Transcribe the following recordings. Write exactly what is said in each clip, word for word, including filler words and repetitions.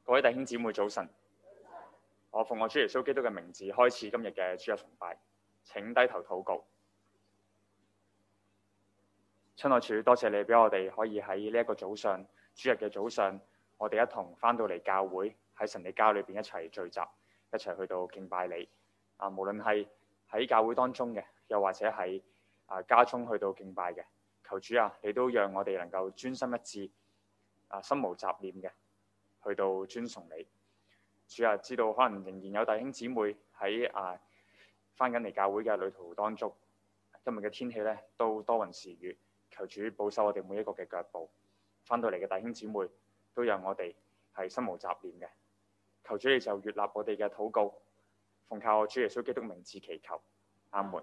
各位弟兄姊妹早晨，我奉我主耶穌基督嘅名字開始今日嘅主日崇拜，請低頭禱告。親愛主，多謝你俾我哋可以喺呢一個早上，主日嘅早上，我哋一同翻到嚟教會，喺神嘅家裏邊一齊聚集，一齊去到敬拜你。啊，無論係喺教會當中嘅，又或者喺啊家中去到敬拜嘅，求主啊，你都讓我哋能夠專心一致，啊心無雜念嘅。去到尊崇你，主啊，知道可能仍然有弟兄姊妹喺啊翻緊嚟教會嘅旅途當中，今日嘅天氣咧都多雲時雨，求主保守我哋每一個嘅腳步，翻到嚟嘅弟兄姊妹都讓我哋係心無雜念嘅，求主你就悅納我哋嘅禱告，奉靠我主耶穌基督名字祈求，阿門。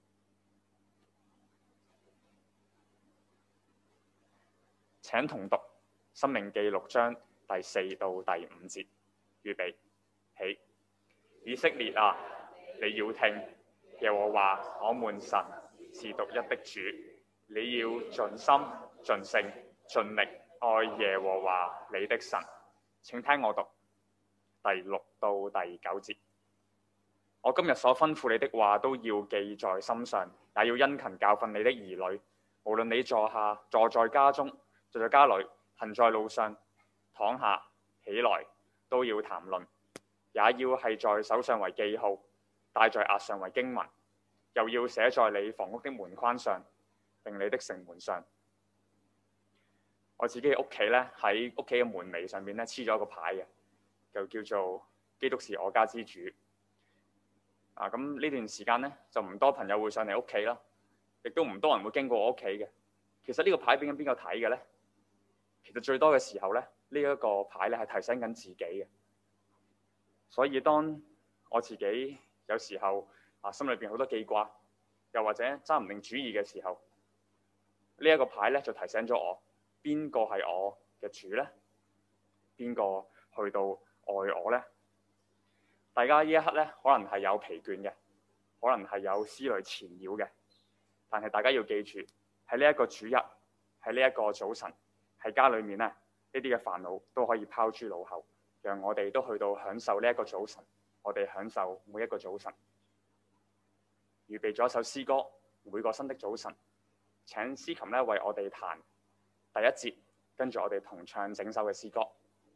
請同讀《申命記》六章第四到第五節，預備起。以色列啊，你要聽，耶和華我們神是獨一的主，你要盡心盡性盡力愛耶和華你的神。請聽我讀第六到第九節。我今日所吩咐你的話都要記在心上，也要殷勤教訓你的兒女。無論你坐下，坐在家中，坐在家裏，行在路上，躺下起來，都要談論，也要係在手上為記號，戴在額上為經文，又要寫在你房屋的門框上，並你的城門上。我自己嘅屋企咧，喺屋企嘅門楣上面咧黐咗一個牌嘅，就叫做基督是我家之主。啊，咁呢段時間咧就唔多朋友會上嚟屋企啦，亦都唔多人會經過我屋企嘅。其實呢個牌俾緊邊個睇嘅咧？其實最多嘅時候咧，呢一個牌咧係提醒緊自己嘅。所以當我自己有時候啊心裏邊好多記掛，又或者揸唔定主意嘅時候，呢一個牌咧就提醒咗我，邊個係我嘅主咧？邊個去到愛我咧？大家呢一刻咧可能係有疲倦嘅，可能係有思慮纏繞嘅，但係大家要記住，喺呢一個主日，喺呢一個早晨，喺家裏面咧，呢啲嘅煩惱都可以拋諸腦後，讓我哋都去到享受呢一個早晨，我哋享受每一個早晨。預備咗一首詩歌，每個新的早晨，請司琴咧為我哋彈第一節，跟住我哋同唱整首嘅詩歌。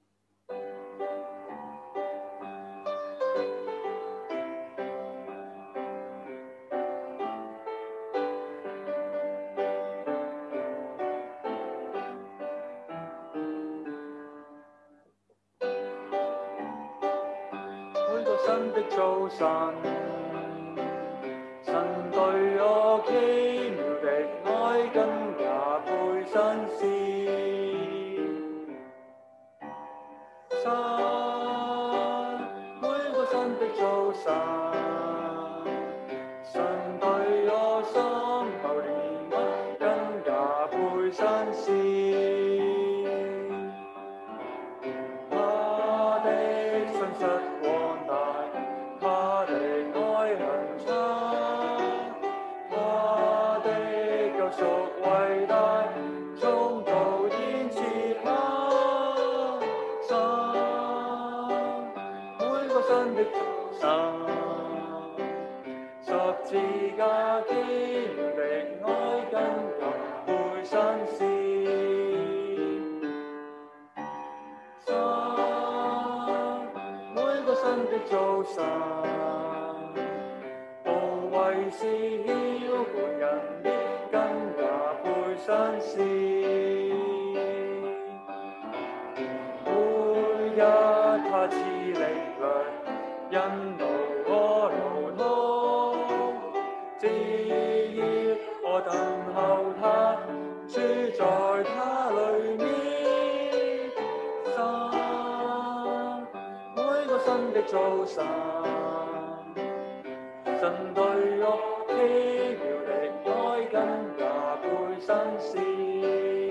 新的早晨，神對我奇妙的愛更加倍新鮮。神每個新的早晨，神對我心頭憐憫更加倍新鮮。他的信實廣大，他的愛恆長，他的救贖偉大，從造天設下。神每個新的早晨，十字架奇妙的愛更加倍新鮮。新的早晨，無謂事僥倖人的更加倍新鮮。每日他賜力量，引導我路途，只要我等候他，住在他裡面。新的早晨，神對我奇妙的愛更加倍新鮮。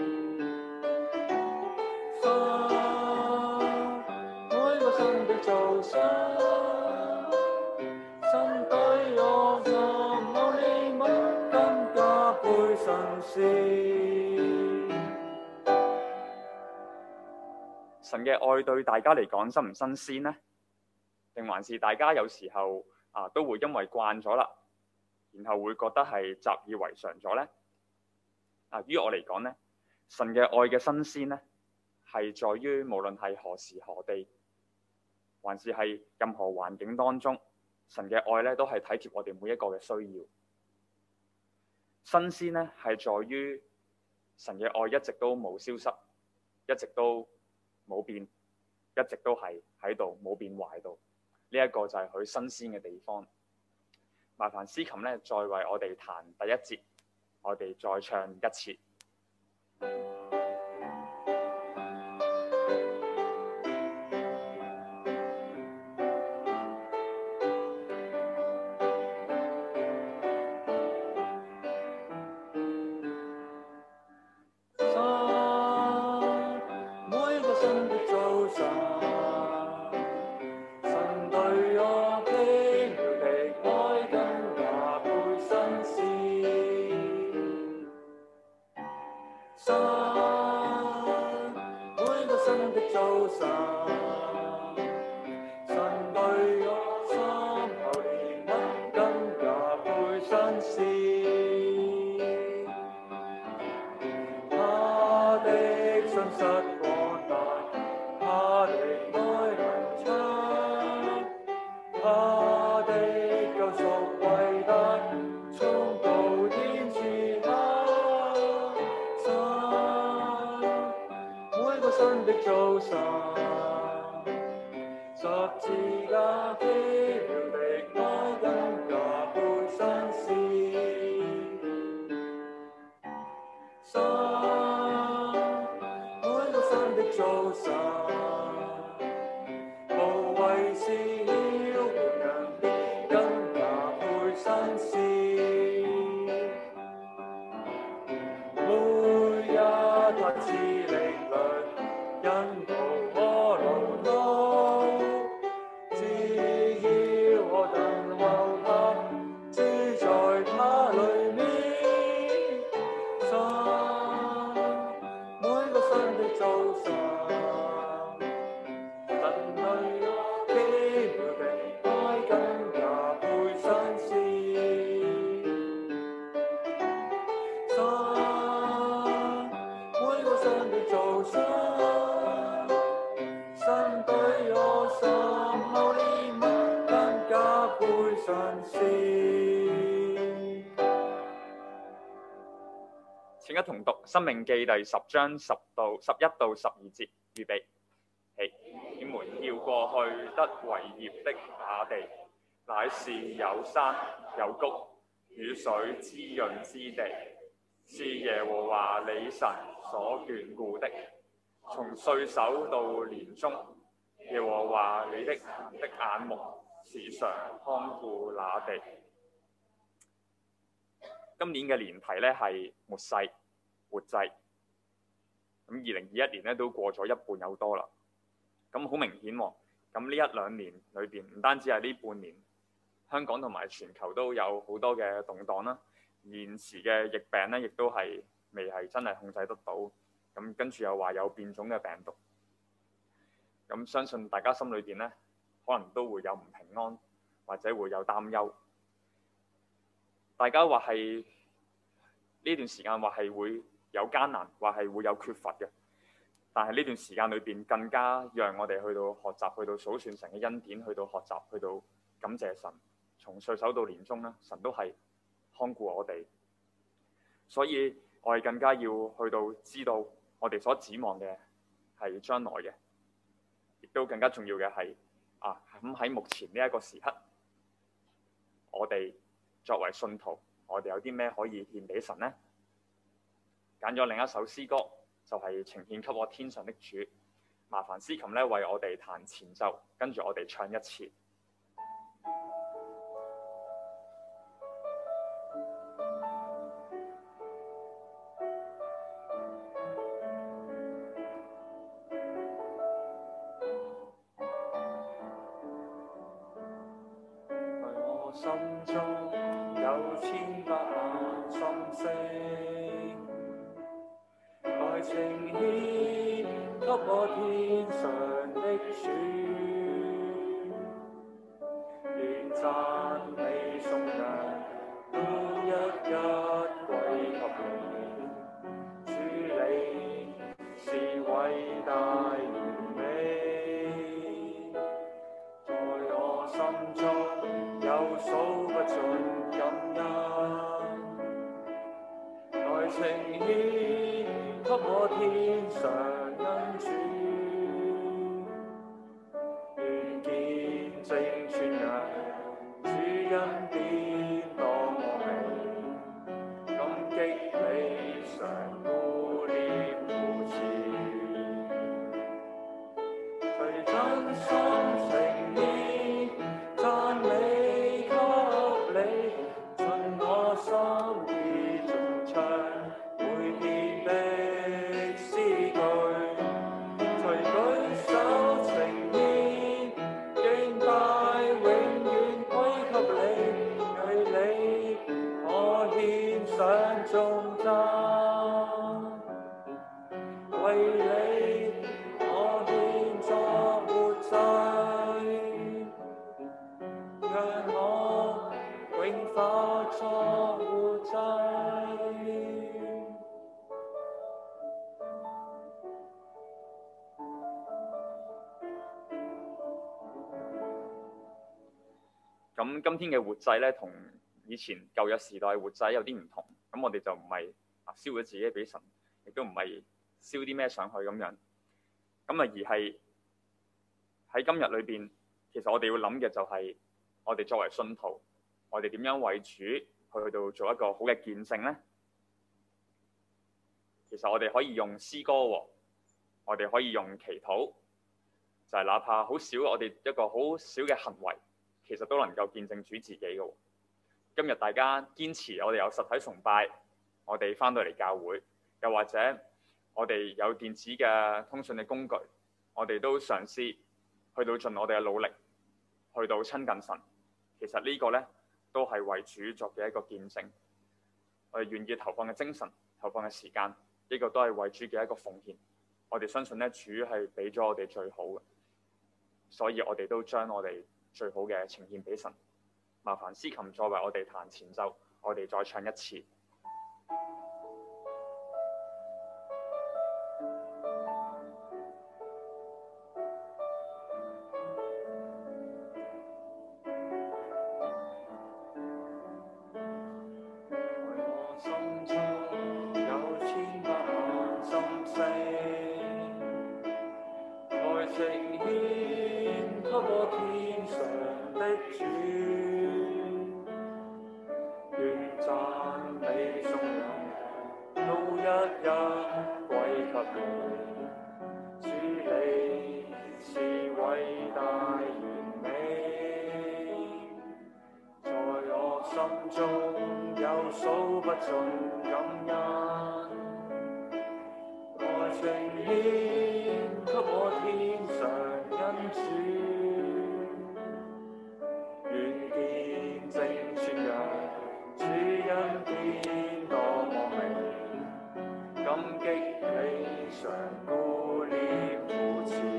神每個新的早晨，神對我深厚憐憫更加倍新鮮。 神嘅愛對大家嚟講新唔新鮮呢？定還是大家有時候啊都會因為慣咗啦，然後會覺得係習以為常咗呢？啊，於我嚟講呢，神嘅愛嘅新鮮呢，係在於無論係何時何地，還是係任何環境當中，神嘅愛咧都係體貼我哋每一個嘅需要。新鮮呢，係在於神嘅愛一直都冇消失，一直都冇變，一直都係喺度冇變壞到。呢一個就係佢新鮮嘅地方。麻煩司琴咧，再為我哋彈第一節，我哋再唱一次。請一同讀《申命記》第十章十到十一到十二節，預備起。你們要過去得為業的那地，乃是有山有谷、雨水滋潤之地，是耶和華你神所眷顧的。從歲首到年終，耶和華你的神的眼目時常看顧那地。今年嘅年題咧係末世活祭，咁二零二一年咧都過咗一半有多啦。咁好明顯喎，咁呢一兩年裏邊，唔單止係呢半年，香港同埋全球都有好多嘅動盪啦。現時嘅疫病咧，亦都係未係真係控制得到。咁跟住又話有變種嘅病毒，咁相信大家心裏邊咧，可能都會有唔平安，或者會有擔憂。大家話係呢段時間話係會有艱難，話係會有缺乏嘅。但係呢段時間裏邊更加讓我哋去到學習，去到數算神嘅恩典，去到學習，去到感謝神。從歲首到年終咧，神都係看顧我哋。所以我哋更加要去到知道我哋所指望嘅係將來嘅，亦都更加重要嘅係啊咁喺目前呢一個時刻，我哋作為信徒，我哋有啲咩可以獻俾神呢？揀咗另一首詩歌，就係、是、呈獻給我天上的主。麻煩司琴咧為我哋彈前奏，跟住我哋唱一次。 心中有千百萬心聲，來呈獻給我天上的主，願讚美頌揚都一一歸給你。主你是偉大完美，在我心中有數不盡感恩。來呈獻給我天上恩主，願見證傳揚主恩典多麼美，感激你常顧念扶持，隨真心誠意讚美給你，盡我心意頌唱每篇的詩句，隨舉手呈獻敬拜永遠歸給你，為你我獻上頌讚，為你我獻作活祭，讓我永化作活祭。 咁今天嘅活祭咧，同以前舊約時代嘅活祭有啲唔同。咁我哋就唔係啊燒咗自己俾神，亦都唔係燒啲咩上去咁樣。咁啊，而係喺今日裏邊，其實我哋要諗嘅就係我哋作為信徒，我哋點樣為主去到做一個好嘅見證咧？其實我哋可以用詩歌，我哋可以用祈禱，就係哪怕好少，我哋一個好少嘅行為，其實都能夠見證主自己嘅。今日大家堅持，我哋有實體崇拜，我哋翻到嚟教會，又或者我哋有電子嘅通訊嘅工具，我哋都嘗試去到盡我哋嘅努力，去到親近神。其實呢個呢，都係為主作嘅一個見證。我哋願意投放嘅精神、投放嘅時間，呢個都係為主嘅一個奉獻。我哋相信呢，主係俾咗我哋最好嘅，所以我哋都將我哋最好嘅呈獻俾神。麻煩司琴再為我哋彈前奏，我哋再唱一次。 我心中有千百萬心聲，來呈獻給我天上的主，願讚美頌揚都一一歸給你。主你是偉大完美，在我心中有數不盡感恩。來呈獻給我天上恩主，願見證傳揚主恩典多麼美，感激你常顧念扶持，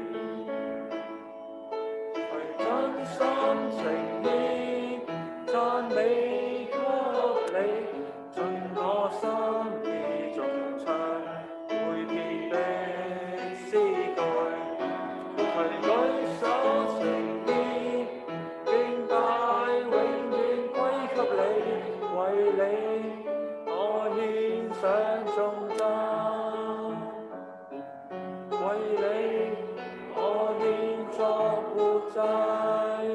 隨真心誠意讚美給你，盡我心意頌唱每篇的詩句，隨舉手呈獻敬拜永遠歸給你，為你我獻上頌讚，為你我獻作活祭，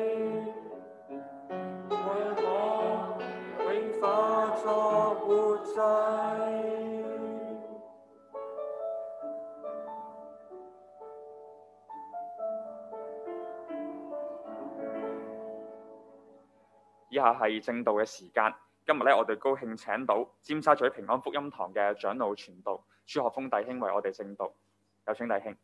為我永化作活祭。 以下係正道嘅時間。今日咧，我哋高興請到尖沙咀平安福音堂嘅長老傳道朱學峰弟兄為我哋正道，有請弟兄。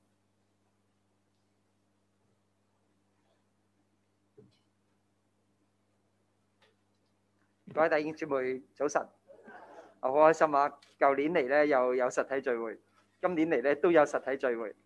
各位弟兄姊妹，早晨！我好開心啊！舊年嚟咧又有實體聚會，今年嚟咧都有實體聚會。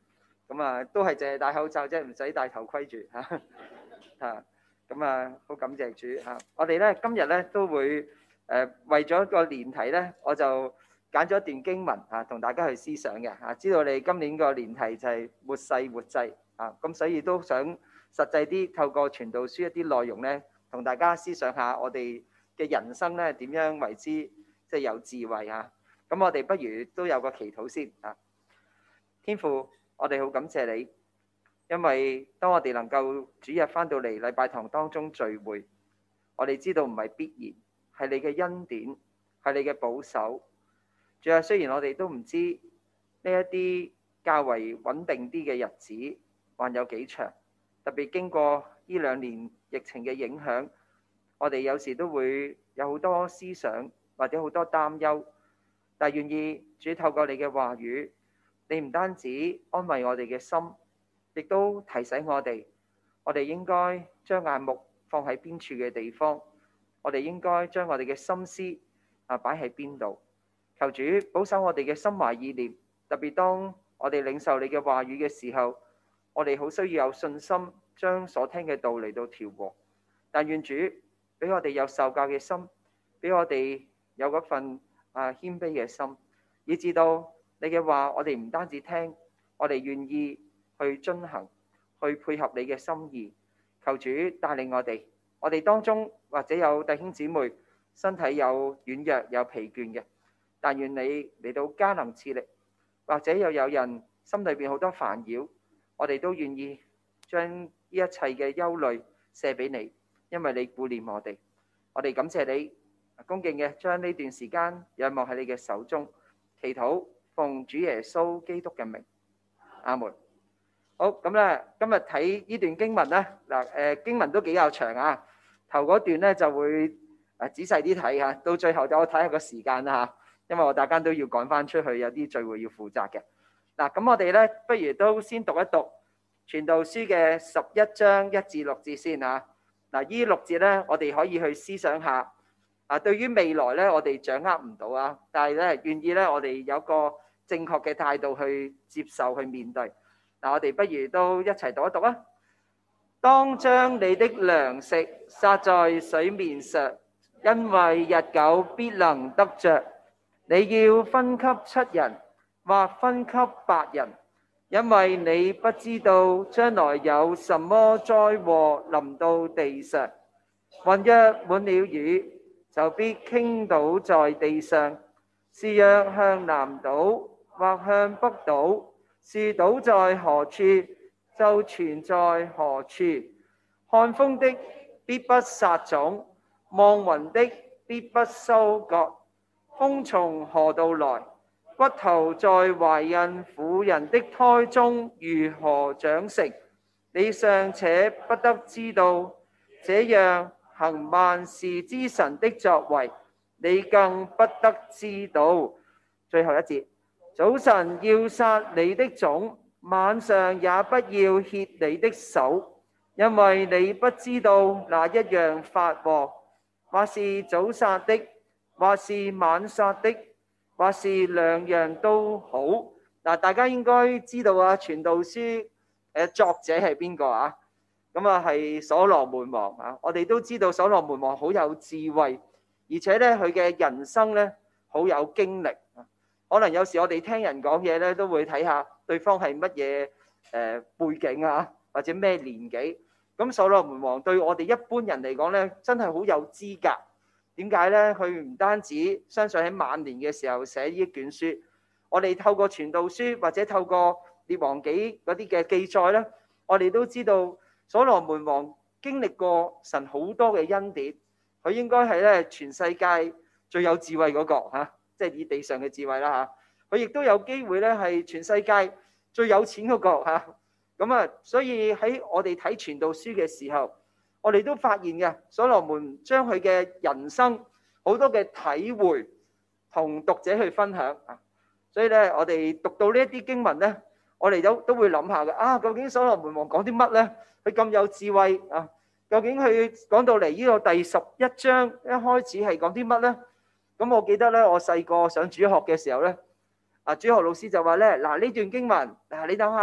咁啊都係淨係戴口罩啫，唔使戴頭盔住嚇嚇。咁啊好感謝主嚇。我哋咧今日咧都會誒為咗個年題咧，我就揀咗一段經文嚇，同大家去思想嘅嚇。知道你今年個年題就係末世末祭啊，咁所以都想實際啲透過傳道書一啲內容咧，同大家思想下我哋嘅人生咧點樣為之即係有智慧嚇。咁我哋不如都有個祈禱先啊。天父，我哋好感謝你，因為當我哋能夠主日返到嚟禮拜堂當中聚會，我哋知道唔係必然，係你嘅恩典，係你嘅保守。主啊，雖然我哋都唔知呢一啲較為穩定啲嘅日子還有幾長，特別經過呢兩年疫情嘅影響，我哋有時都會有好多思想或者好多擔憂，但願意主透過你嘅話語，你唔單止安慰我哋嘅心，亦都提醒我哋，我哋應該將眼目放喺邊處嘅地方，我哋應該將我哋嘅心思啊擺喺邊度。求主保守我哋嘅心懷意念，特別當我哋領受你嘅話語嘅時候，我哋好需要有信心將所聽嘅道嚟到調和。但願主俾我哋有受教嘅心，俾我哋有嗰份啊謙卑嘅心，以至到你嘅話我哋唔單止聽，我哋願意去遵行，去配合你嘅心意。求主帶領我哋，我哋當中或者有弟兄姊妹身體有軟弱有疲倦嘅，但願你嚟到加能賜力，或者又有人心裏邊好多煩擾，我哋都願意將呢一切嘅憂慮卸俾你，因為你顧念我哋。我哋感謝你，恭敬嘅將呢段時間仰望喺你嘅手中，祈禱奉主耶穌基督嘅名，阿門。好，咁咧今日睇呢段經文咧，嗱誒經文都幾有長啊，頭嗰段咧就會誒仔細啲睇嚇，到最後就我睇下個時間啦嚇，因為我大家都要趕翻出去，有啲聚會要負責嘅。嗱，咁我哋咧不如都先讀一讀傳道書嘅十一章一至六節先嚇。嗱，呢六節咧，我哋可以去思想下啊。對於未來咧，我哋掌握唔到啊，但係咧願意咧，我哋有個正確嘅態度去接受去面對。嗱，我哋不如都一齊讀一讀啊！當將你的糧食撒在水面上，因為日久必能得着。你要分給七人，或分給八人，因為你不知道將來有什麼災禍臨到地上。雲若滿了雨，就必傾倒在地上。是若向南倒，或向北倒，是倒在何處，就存在何處。看風的必不撒種，望雲的必不收割。風從何度來？骨頭在懷孕婦人的胎中如何長成？你尚且不得知道，這樣行萬事之神的作為，你更不得知道。最後一節。早晨要撒你的種，晚上也不要歇你的手，因為你不知道哪一樣發禍，或是早撒的，或是晚撒的，或是兩樣都好。嗱，大家應該知道啊，傳道書誒作者係邊個啊？咁啊係所羅門王啊。我哋都知道所羅門王好有智慧，而且咧佢嘅人生咧好有經歷。可能有時我哋聽人講嘢咧，都會睇下對方係乜嘢誒背景啊，或者咩年紀。咁所羅門王對我哋一般人嚟講咧，真係好有資格。點解咧？佢唔單止相信喺晚年嘅時候寫呢一卷書，我哋透過傳道書或者透過列王紀嗰啲嘅記載咧，我哋都知道所羅門王經歷過神好多嘅恩典。佢應該係咧全世界最有智慧嗰個嚇。即係以地上嘅智慧啦嚇，佢亦都有機會咧係全世界最有錢嗰個嚇。咁啊，所以喺我哋睇傳道書嘅時候，我哋都發現嘅，所羅門將佢嘅人生好多嘅體會同讀者去分享啊。所以咧，我哋讀到呢一啲經文咧，我哋都都會諗下嘅啊，究竟所羅門王講啲乜咧？佢咁有智慧啊，究竟佢講到嚟呢個第十一章一開始係講啲乜咧？咁我記得咧，我細個上主學嘅時候咧，啊主學老師就話咧，嗱呢段經文，嗱你等下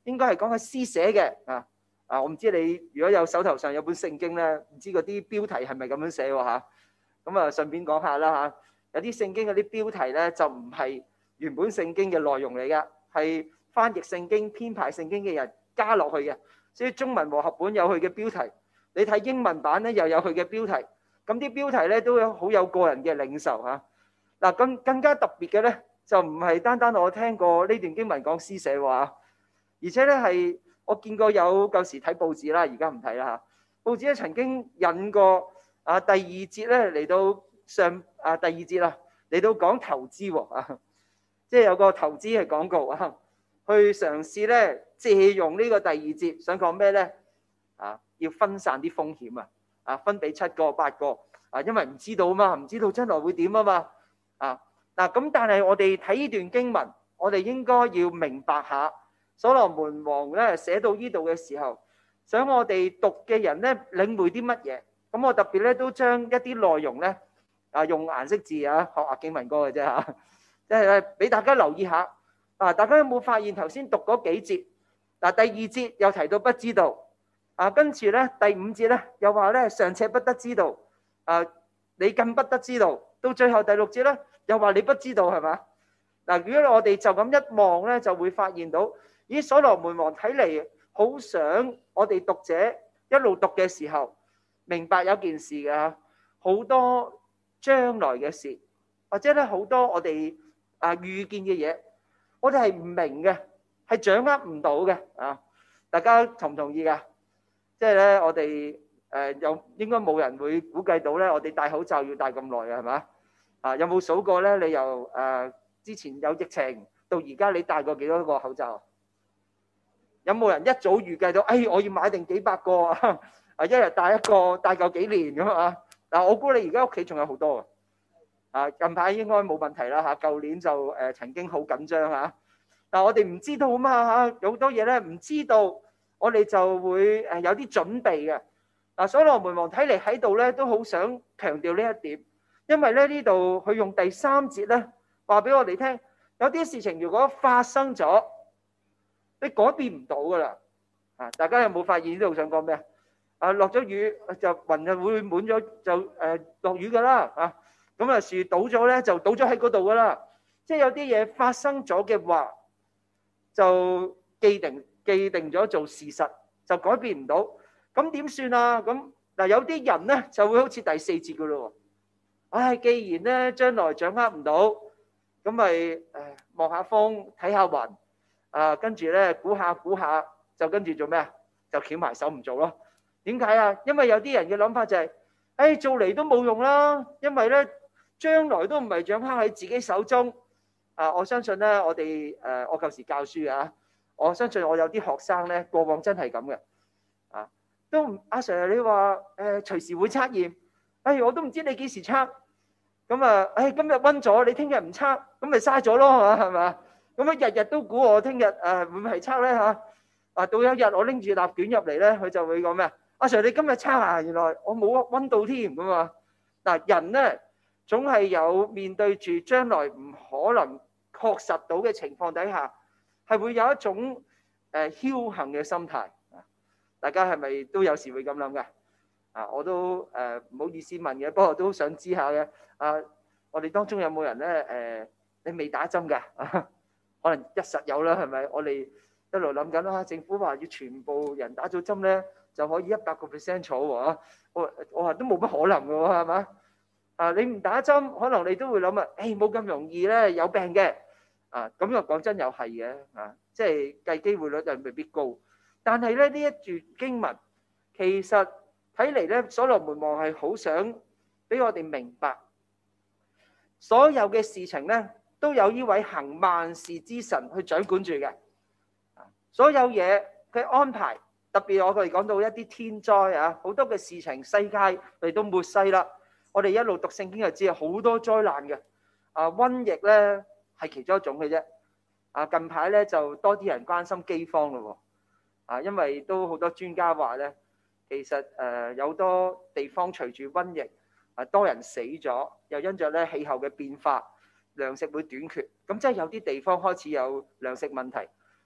應該係講緊施捨嘅啊啊！我唔知你如果有手頭上有本聖經咧，唔知嗰啲標題係咪咁樣寫喎嚇？咁啊，順便講下啦嚇。有啲聖經嗰啲標題咧就唔係原本聖經嘅內容嚟㗎，係翻譯聖經、編排聖經嘅人加落去嘅。所以中文和合本有佢嘅標題，你睇英文版咧又有佢嘅標題。咁啲標題咧都有好有個人嘅領受嚇。嗱，更更加特別嘅咧，就唔係單單我聽過呢段經文講施捨話，而且咧係我見過有舊時睇報紙啦，而家唔睇啦嚇。報紙咧曾經引過啊第二節咧嚟到上啊第二節啦，嚟到講投資喎啊，即係有個投資嘅廣告啊，去嘗試咧借用呢個第二節，想講咩咧？啊，要分散啲風險啊！啊，分俾七個八個啊，因為唔知道啊嘛，唔知道將來會點啊嘛啊嗱咁，但係我哋睇呢段經文，我哋應該要明白下所羅門王咧寫到呢度嘅時候，想我哋讀嘅人咧領會啲乜嘢？咁我特別咧都將一啲內容咧啊用顏色字啊學下經文歌嘅啫嚇，即係咧俾大家留意下啊！大家有冇發現頭先讀嗰幾節嗱？第二節又提到不知道。啊，跟住咧第五節咧又話咧尚且不得知道，啊你更不得知道。到最後第六節咧又話你不知道係嘛？嗱，如果我哋就咁一望咧，就會發現到，咦，所羅門王睇嚟好想我哋讀者一路讀嘅時候，明白有件事嘅，好多將來嘅事，或者咧好多我哋啊預見嘅嘢，我哋係唔明嘅，係掌握唔到嘅啊！大家同唔同意㗎？即係咧，我哋誒有應該冇人會估計到咧，我哋戴口罩要戴咁耐嘅係嘛？啊，有冇數過咧？你由誒之前有疫情到而家，你戴過幾多個口罩？有冇人一早預計到？誒，我要買定幾百個啊！啊，一日戴一個，戴夠幾年咁啊？嗱，我估你而家屋企仲有好多啊！近排應該冇問題啦嚇，舊年就誒曾經好緊張嚇。但係我哋唔知道啊嘛嚇，有好多嘢咧唔知道。我哋就會誒有啲準備嘅嗱，所羅門王睇嚟喺度咧都好想強調呢一點，因為咧呢度佢用第三節咧話俾我哋聽，有啲事情如果發生咗，你改變唔到噶啦啊！大家有冇發現呢度想講咩啊？啊，落咗雨就雲就會滿咗就誒落雨噶啦啊！咁啊樹倒咗咧就倒咗喺嗰度噶啦，即係有啲嘢發生咗嘅話就既定。既定咗做事實就改變唔到，咁點算啊？咁嗱有啲人咧就會好似第四節噶咯喎，唉，既然咧將來掌握唔到，咁咪誒望下風睇下雲，啊跟住咧估下估下就跟住做咩啊？就翹埋手唔做咯。點解啊？因為有啲人嘅諗法就係，誒做嚟都冇用啦，因為咧將來都唔係掌握喺自己手中。啊，我相信咧我哋誒我舊時教書啊。我相信我有啲學生咧，過往真係咁嘅，啊，都唔阿 Sir 你話誒隨時會測驗，哎我都唔知你幾時測，咁啊，哎今日溫咗，你聽日唔測，咁咪嘥咗咯，係嘛？咁啊日日都估我聽日誒會唔會係測咧嚇？啊到有一日我拎住立卷入嚟咧，佢就會講咩啊？阿 Sir 你今日測啊？原來我冇溫到添咁啊！嗱人咧總係有面對住將來唔可能確實到嘅情況底下。係會有一種誒僥倖嘅心態，大家係咪都有時會咁諗㗎？啊，我都誒唔好意思問嘅，不過都想知下嘅。啊，我哋當中有冇人咧誒？你未打針㗎？可能一實有啦，係咪？我哋一路諗緊啦，政府話要全部人打咗針咧，就可以一百個 percent 坐喎。我我話都冇乜可能㗎喎，係嘛？啊，你唔打針，可能你都會諗啊，誒冇咁容易咧，有病嘅。啊，咁又講真又係嘅，啊，即係計機會率又未必高，但係咧呢一段經文其實睇嚟咧，所羅門王係好想俾我哋明白，所有嘅事情咧都有呢位行萬事之神去掌管住嘅，所有嘢佢安排，特別我哋講到一啲天災啊，好多嘅事情，世界嚟到末世啦，我哋一路讀聖經就知好多災難嘅，啊瘟疫咧。係其中一種嘅啫，啊近排咧就多啲人關心饑荒咯，啊因為都好多專家話咧，其實誒有多地方隨住瘟疫，啊多人死咗，又因着咧氣候嘅變化，糧食會短缺，咁即係有啲地方開始有糧食問題。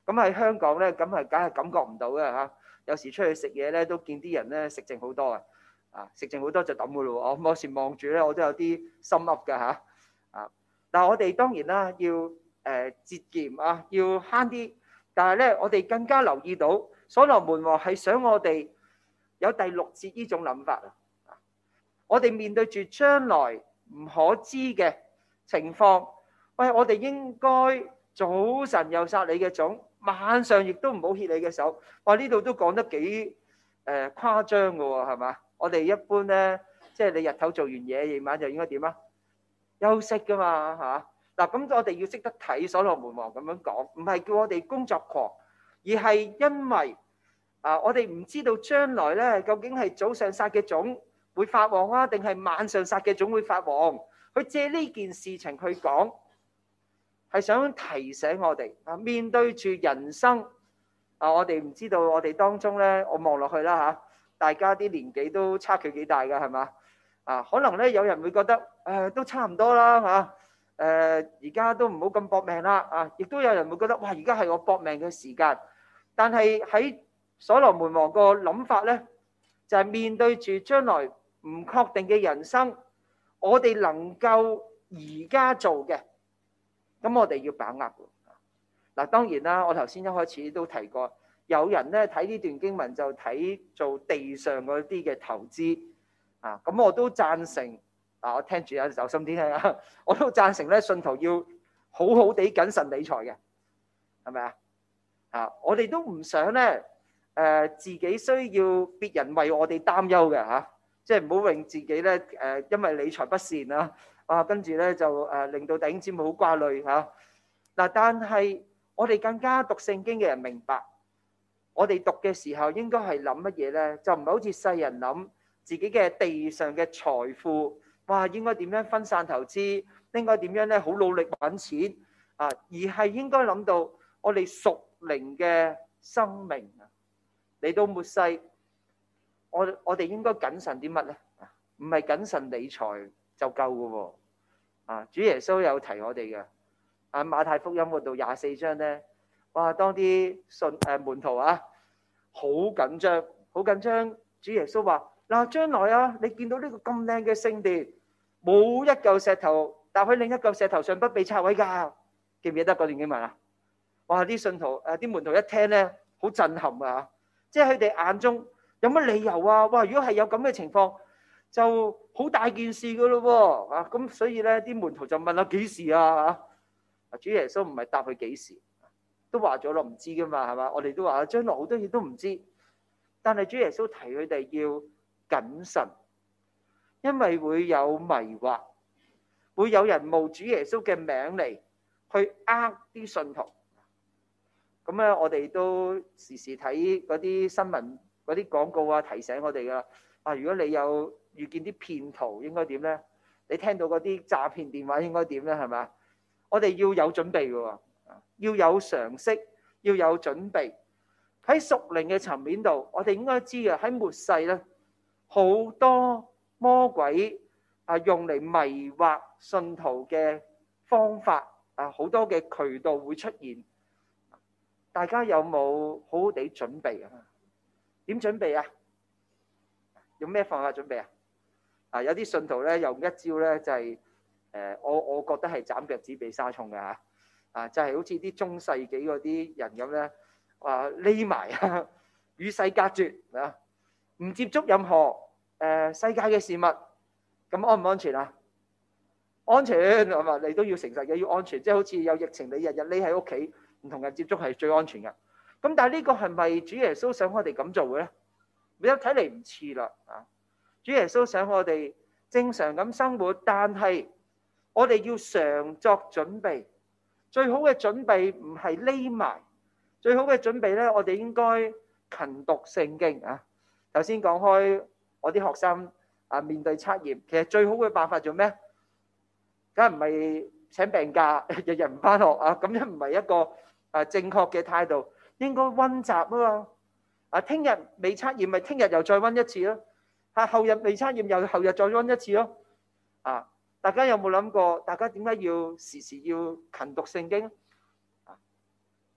咁喺香港咧，咁係梗係感覺唔到嘅嚇。有時出去食嘢咧，都見啲人咧食剩好多啊，啊食剩好多就抌噶咯喎。我有時望住咧，我都有啲心噏㗎嚇。啊，但係我哋當然啦，要誒節儉啊，要慳啲。但係咧，我哋更加留意到所羅門王係想我哋有第六節呢種諗法啊。我哋面對住將來唔可知嘅情況，喂，我哋應該早晨又殺你嘅種，晚上亦都唔好歇你嘅手。哇！呢度都講得幾誒誇張㗎喎，係嘛？我哋一般咧，即係你日頭做完嘢，夜晚就應該點啊？休息㗎嘛，嚇。嗱，咁我哋要識得睇所羅門王咁樣講，唔係叫我哋工作狂，而係因為啊，我哋唔知道將來咧究竟係早上撒嘅種會發旺啊，定係晚上撒嘅種會發旺。佢借呢件事情去講，係想提醒我哋啊，面對住人生啊，我哋唔知道我哋當中咧，我望落去啦嚇，大家啲年紀都差距幾大㗎，係嘛？啊，可能咧有人會覺得誒都差唔多啦嚇。誒而家都唔好咁搏命啦啊！亦都有人會覺得哇，而家係我搏命嘅時間。但係喺所羅門王個諗法咧，就係面對住將來唔確定嘅人生，我哋能夠而家做嘅，咁我哋要把握。嗱，當然啦，我頭先一開始都提過，有人咧睇呢段經文就睇做地上嗰啲嘅投資啊，咁我都贊成。啊！我聽住啊，留心啲聽啊！我都贊成咧，信徒要好好地謹慎理財嘅，係咪啊？啊！我哋都唔想咧，誒、呃、自己需要別人為我哋擔憂嘅嚇，即係唔好令自己咧誒、呃，因為理財不善啊，啊跟住咧就誒、呃、令到弟兄姊妹好掛慮嚇。嗱、啊，但係我哋更加讀聖經嘅人明白，我哋讀嘅時候應該係諗乜嘢咧？就唔係好似世人諗自己嘅地上嘅財富。哇！應該點樣分散投資？應該點樣咧？好努力揾錢啊！而係應該諗到我哋屬靈嘅生命啊！嚟到末世，我我哋應該謹慎啲乜咧？唔係謹慎理財就夠嘅喎啊！主耶穌有提我哋嘅啊，馬太福音嗰度廿四章咧，哇！當啲信誒門徒啊，好緊張，好緊張。主耶穌話：嗱，將來啊，你見到呢個咁靚嘅聖殿，冇一嚿石頭搭喺另一嚿石頭上不被拆毀㗎，記唔記得嗰段經文啊？哇！啲信徒誒啲門徒一聽咧，好震撼啊！即係佢哋眼中有乜理由啊？哇！如果係有咁嘅情況，就好大件事㗎咯喎啊！咁所以咧，啲門徒就問啦：幾時啊？啊！主耶穌唔係答佢幾時，都話咗咯，唔知㗎嘛，係嘛？我哋都話將來好多嘢都唔知，但係主耶穌提佢哋要謹慎。因為會有迷惑，會有人冒主耶穌嘅名嚟去呃啲信徒。咁咧，我哋都時時睇嗰啲新聞、嗰啲廣告啊，提醒我哋噶。啊，如果你有遇見啲騙徒，應該點咧？你聽到嗰啲詐騙電話應該點咧？係咪？我哋要有準備嘅，要有常識，要有準備。喺屬靈嘅層面度，我哋應該知嘅喺末世咧，好多魔鬼啊，用嚟迷惑信徒嘅方法啊，好多嘅渠道會出現。大家有冇好好地準備啊？點準備啊？用咩方法準備啊？啊，有啲信徒咧用一招咧就係、是、誒、呃，我我覺得係斬腳趾避沙蟲嘅嚇啊，就係、是、好似啲中世紀嗰啲人咁咧，話匿埋啊，與世隔絕啊，唔接觸任何。誒、呃、世界嘅事物，咁安唔安全啊？安全係嘛？你都要誠實嘅，要安全。即係好似有疫情，你日日匿喺屋企，唔同人接觸係最安全嘅。咁但係呢個係咪主耶穌想我哋咁做嘅咧？你一睇嚟唔似啦啊！主耶穌想我哋正常咁生活，但係我哋要常作準備。最好嘅準備唔係匿埋，最好嘅準備咧，我哋應該勤讀聖經啊。頭先講開。我啲學生啊，面對測驗，其實最好嘅辦法做咩？梗係唔係請病假，日日唔返學啊？咁樣唔係一個啊正確嘅態度。應該溫習啊嘛。啊，聽日未測驗，咪聽日又再溫一次咯。嚇，後日未測驗，又後日再溫一次咯。啊，大家有冇諗過？大家點解要時時要勤讀聖經啊？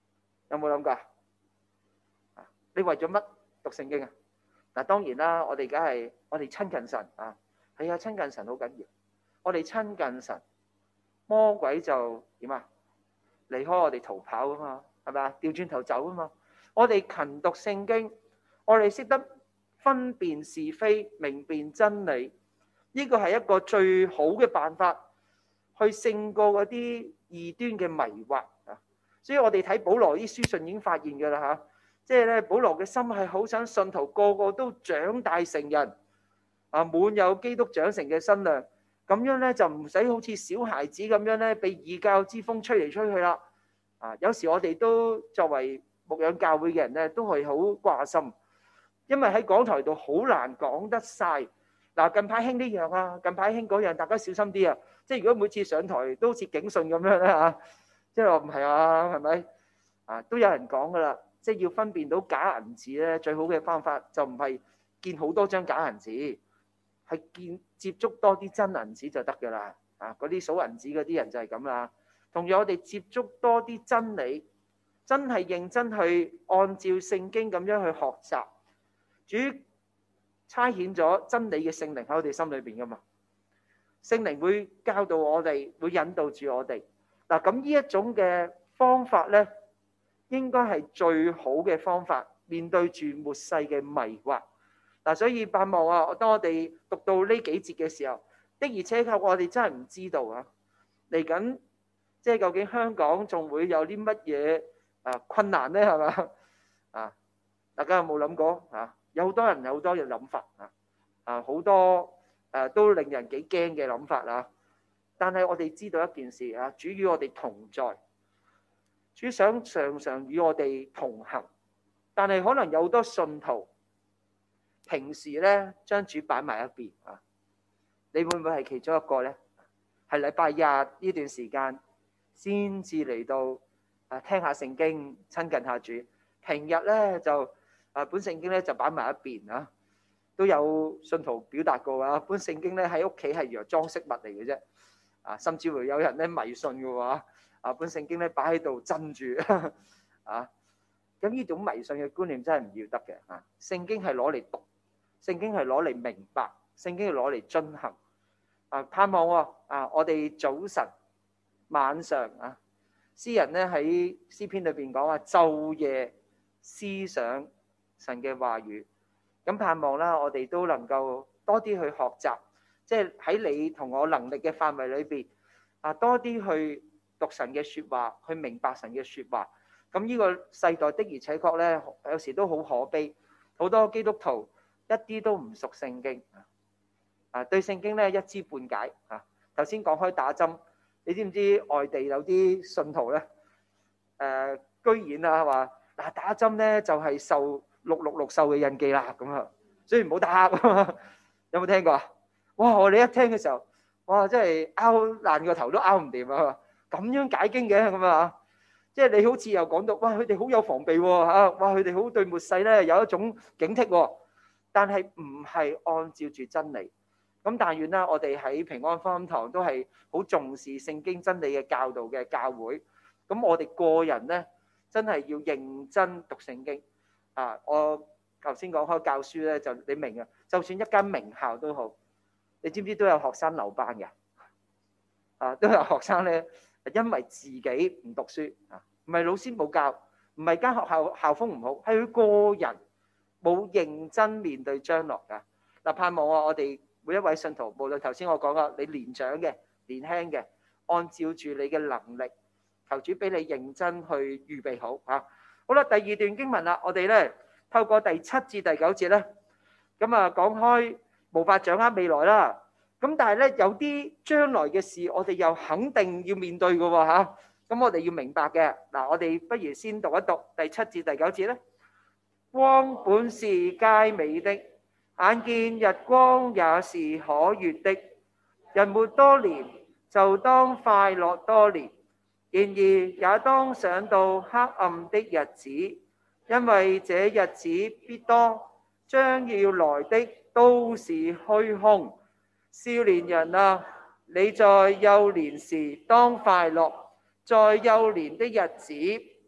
有冇諗過啊？你為咗乜讀聖經啊？嗱，當然啦，我哋梗係我哋親近神啊，係啊，親近神好緊要。我哋親近神，魔鬼就點啊？離開我哋逃跑啊嘛，係咪啊？調轉頭走啊嘛。我哋勤讀聖經，我哋識得分辨是非，明辨真理，呢個係一個最好嘅辦法，去勝過嗰啲異端嘅迷惑啊！所以我哋睇保羅啲書信已經發現㗎啦嚇，即係咧保羅嘅心係好想信徒個個都長大成人啊，滿有基督長成嘅身量，咁樣咧就唔使好似小孩子咁樣咧被異教之風吹嚟吹去啦啊！有時我哋都作為牧養教會嘅人咧，都係好掛心，因為喺講台度好難講得晒。嗱，近排興呢樣啊，近排興嗰樣，大家小心啲啊！即係如果每次上台都好似警訊咁樣咧嚇，即係話唔係啊，係咪啊？都有人講噶啦，即係要分辨到假銀紙咧，最好嘅方法就唔係見好多張假銀紙，係見接觸多啲真銀紙就得噶啦。啊，嗰啲數銀紙嗰啲人就係咁啦。同樣我哋接觸多啲真理，真係認真去按照聖經咁樣去學習，主差遣咗真理嘅聖靈喺我哋心裏邊噶嘛。聖靈會教導我哋，會引導住我哋。嗱，咁呢一種嘅方法咧，應該係最好嘅方法，面對住末世嘅迷惑。嗱，所以盼望啊，當我哋讀到呢幾節嘅時候，的而且確我哋真係唔知道啊，嚟緊即係究竟香港仲會有啲乜嘢啊困難咧？係嘛啊？大家有冇諗過啊？有好多人有好多嘅諗法啊，啊好多誒都令人幾驚嘅諗法啊！但係我哋知道一件事啊，主與我哋同在，主想常常與我哋同行。但係可能有好多信徒平時咧將主擺埋一邊啊，你會唔會係其中一個咧？係禮拜日呢段時間先至嚟到啊聽下聖經，親近下主。平日咧就啊本聖經咧就擺埋一邊啊。都有信徒表達過啊，本聖經咧喺屋企係若裝飾物嚟嘅啫。啊，甚至乎有人咧迷信嘅話，啊本聖經咧擺喺度鎮住啊，咁呢種迷信嘅觀念真係唔要得嘅啊！聖經係攞嚟讀，聖經係攞嚟明白，聖經係攞嚟遵行啊！盼望喎啊，我哋早晨、晚上啊，詩人咧喺詩篇裏邊講話，晝夜思想神嘅話語，咁盼望啦，我哋都能夠多啲去學習。即係喺你同我能力嘅範圍裏邊啊，多啲去讀神嘅説話，去明白神嘅説話。咁呢個世代的而且確咧，有時都好可悲，好多基督徒一啲都唔熟聖經啊，對聖經咧一知半解啊。頭先講開打針，你知唔知外地有啲信徒咧？誒、呃，居然啊話嗱打針咧就係受六六六獸嘅印記啦，咁啊，所以唔好打。有冇聽過啊？哇！我哋一聽嘅時候，哇！真係拗爛個頭都拗唔掂啊！咁樣解經嘅咁啊，即係你好似又講到，哇！佢哋好有防備喎嚇，哇！佢哋好對末世咧有一種警惕喎，但係唔係按照住真理。咁但願啦，我哋喺平安福音堂都係好重視聖經真理嘅教導嘅教會。咁我哋個人咧真係要認真讀聖經啊！我頭先講開教書咧，就你明啊，就算一間名校都好。你知唔知都有學生留班嘅？啊，都有學生咧，因為自己唔讀書啊，唔係老師冇教，唔係間學校校風唔好，係佢個人冇認真面對將來㗎。嗱，盼望啊，我哋每一位信徒，無論頭先我講啊，你年長嘅、年輕嘅，按照住你嘅能力，求主俾你認真去預備好嚇。好啦，第二段經文啦，我哋咧透過第七至第九節咧，咁啊講開。無法掌握未來啦，咁但係咧有啲將來嘅事，我哋又肯定要面對嘅喎嚇。咁我哋要明白嘅嗱，我哋不如先讀一讀第七至第九節咧。光本是佳美的，眼見日光也是可悅的。人活多年，就當快樂多年；然而也當想到黑暗的日子，因為這日子必多，將要來的都是虛空。少年人啊，你在幼年時當快樂，在幼年的日子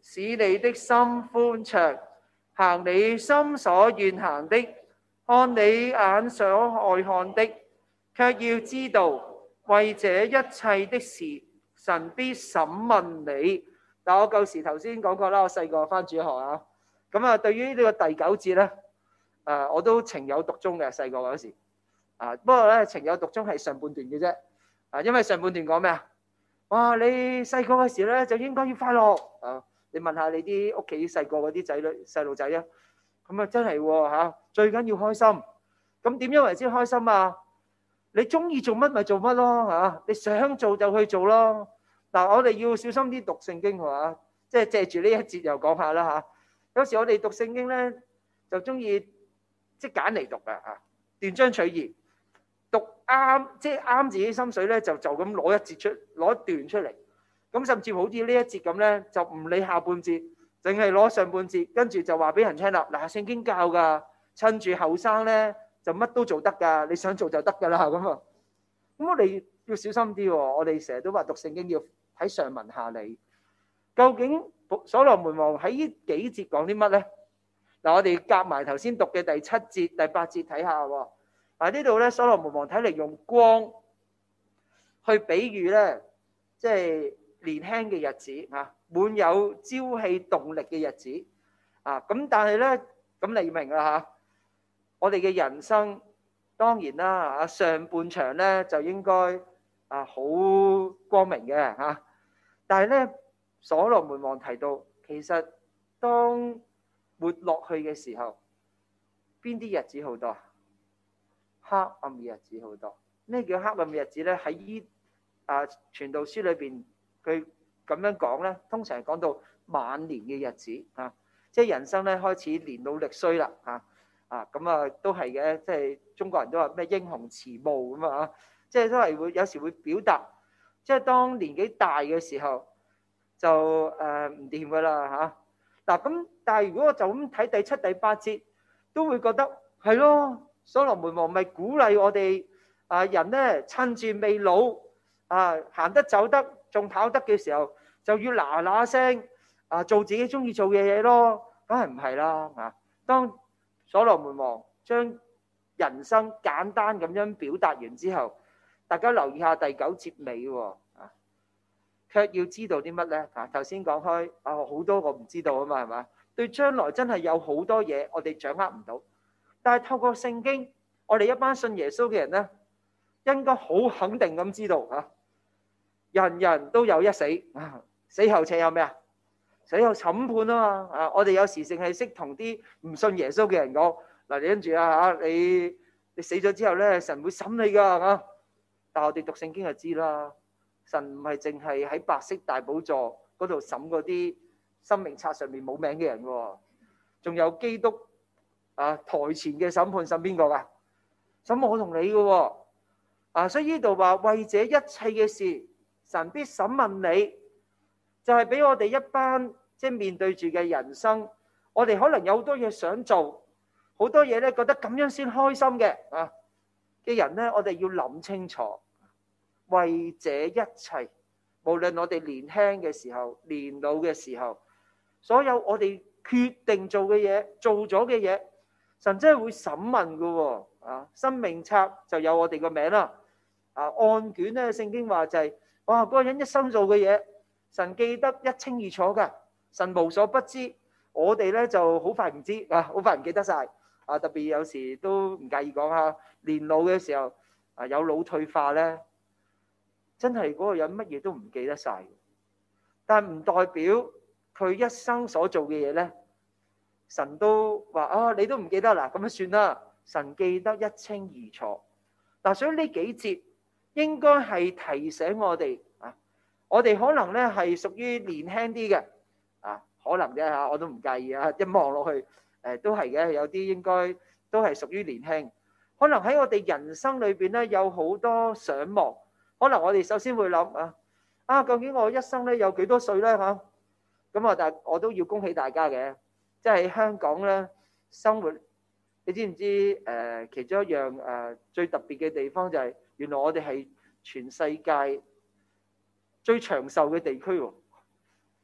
使你的心歡暢，行你心所願行的，看你眼所愛看的，卻要知道為這一切的事，神必審問你。但我舊時頭先講過啦，我細個返主學啊，咁啊對於呢個第九節咧，誒我都情有獨鍾嘅，細個嗰時啊，不過咧情有獨鍾係上半段嘅啫，啊因為上半段講咩啊？哇！你細個嘅時咧就應該要快樂啊！你問下你啲屋企細個嗰啲仔女細路仔啊，咁啊真係喎嚇，最緊要開心。咁點樣為之開心啊？你中意做乜咪做乜咯嚇，你想做就去做咯。嗱，我哋要小心啲讀聖經係嘛，即係借住呢一節又講下啦嚇。有時我哋讀聖經咧就中意即係揀嚟讀啊嚇，斷章取義，讀啱即係啱自己心水咧，就就咁攞一節出攞一段出嚟。咁甚至好似呢一節咁咧，就唔理下半節，淨係攞上半節，跟住就話俾人聽啦。嗱，聖經教㗎，趁住後生咧就乜都做得㗎，你想做就得㗎啦咁啊。咁我哋要小心啲喎，我哋成日都話讀聖經要睇上文下理。究竟所羅門王喺呢幾節講啲乜咧？嗱，我哋夾埋頭先讀嘅第七節、第八節睇下喎。嗱，呢度咧，所羅門王睇嚟用光去比喻咧，即係年輕嘅日子嚇，滿有朝氣動力嘅日子啊！咁但係咧，咁你明啦嚇，我哋嘅人生當然啦嚇，上半場咧就應該啊好光明嘅嚇，但係咧，所羅門王提到，其實當活落去嘅時候，邊啲日子好多？黑暗嘅日子好多。咩叫黑暗嘅日子咧？喺依啊傳道書裏邊。佢咁樣講咧，通常係講到晚年嘅日子啊，即係人生咧開始年老力衰啦嚇啊，咁啊都係嘅，即係中國人都話咩英雄遲暮咁啊，即係都係會有時會表達，即係當年紀大嘅時候就誒唔掂噶啦嚇嗱咁，但係如果我就咁睇第七、第八節，都會覺得係咯，所羅門王咪鼓勵我哋啊人咧趁住未老啊行得走得，仲跑得嘅時候，就要嗱嗱聲啊做自己中意做嘅嘢咯，梗係唔係啦啊！當所羅門王將人生簡單咁樣表達完之後，大家留意下第九節尾喎啊，卻要知道啲乜咧啊？頭先講開啊，好多我唔知道啊嘛，係嘛？對將來真係有好多嘢我哋掌握唔到，但係透過聖經，我哋一班信耶穌嘅人咧，應該好肯定咁知道啊！人人都有一死，死後且有咩啊？死後審判啊嘛！啊，我哋有時淨係識同啲唔信耶穌嘅人講嗱，你跟住啊嚇，你你死咗之後咧，神會審你㗎嚇。但係我哋讀聖經就知啦，神唔係淨係喺白色大寶座嗰度審嗰啲生命冊上面冇名嘅人喎，仲有基督啊台前嘅審判審邊個㗎？審我同你嘅喎啊！所以呢度話為這一切嘅事，神必審問你，就係俾我哋一班即係面對住嘅人生，我哋可能有好多嘢想做，好多嘢咧覺得咁樣先開心嘅啊嘅人咧，我哋要諗清楚，為這一切，無論我哋年輕嘅時候、年老嘅時候，所有我哋決定做嘅嘢、做咗嘅嘢，神真係會審問㗎喎啊！生命冊就有我哋個名啦啊，案卷咧聖經話就係。哇！嗰個人一生做嘅嘢，神記得一清二楚㗎，神無所不知。我哋咧就好快唔知啊，好快唔記得晒啊。特別有時都唔介意講下，年老嘅時候啊，有腦退化咧，真係嗰個人乜嘢都唔記得晒。但唔代表佢一生所做嘅嘢咧，神都話啊，你都唔記得啦，咁樣算啦。神記得一清二楚。嗱，所以呢幾節。應該係提醒我哋啊，我哋可能咧係屬於年輕啲嘅啊，可能啫嚇，我都唔介意啊。一望落去，誒都係嘅，有啲應該都係屬於年輕。可能喺我哋人生裏邊咧，有好多想望。可能我哋首先會諗啊，啊究竟我一生咧有幾多歲咧嚇？咁啊，但係我都要恭喜大家嘅，即係喺香港咧生活，你知唔知誒？其中一樣誒最特別嘅地方就係。原來我哋係全世界最長壽嘅地區喎，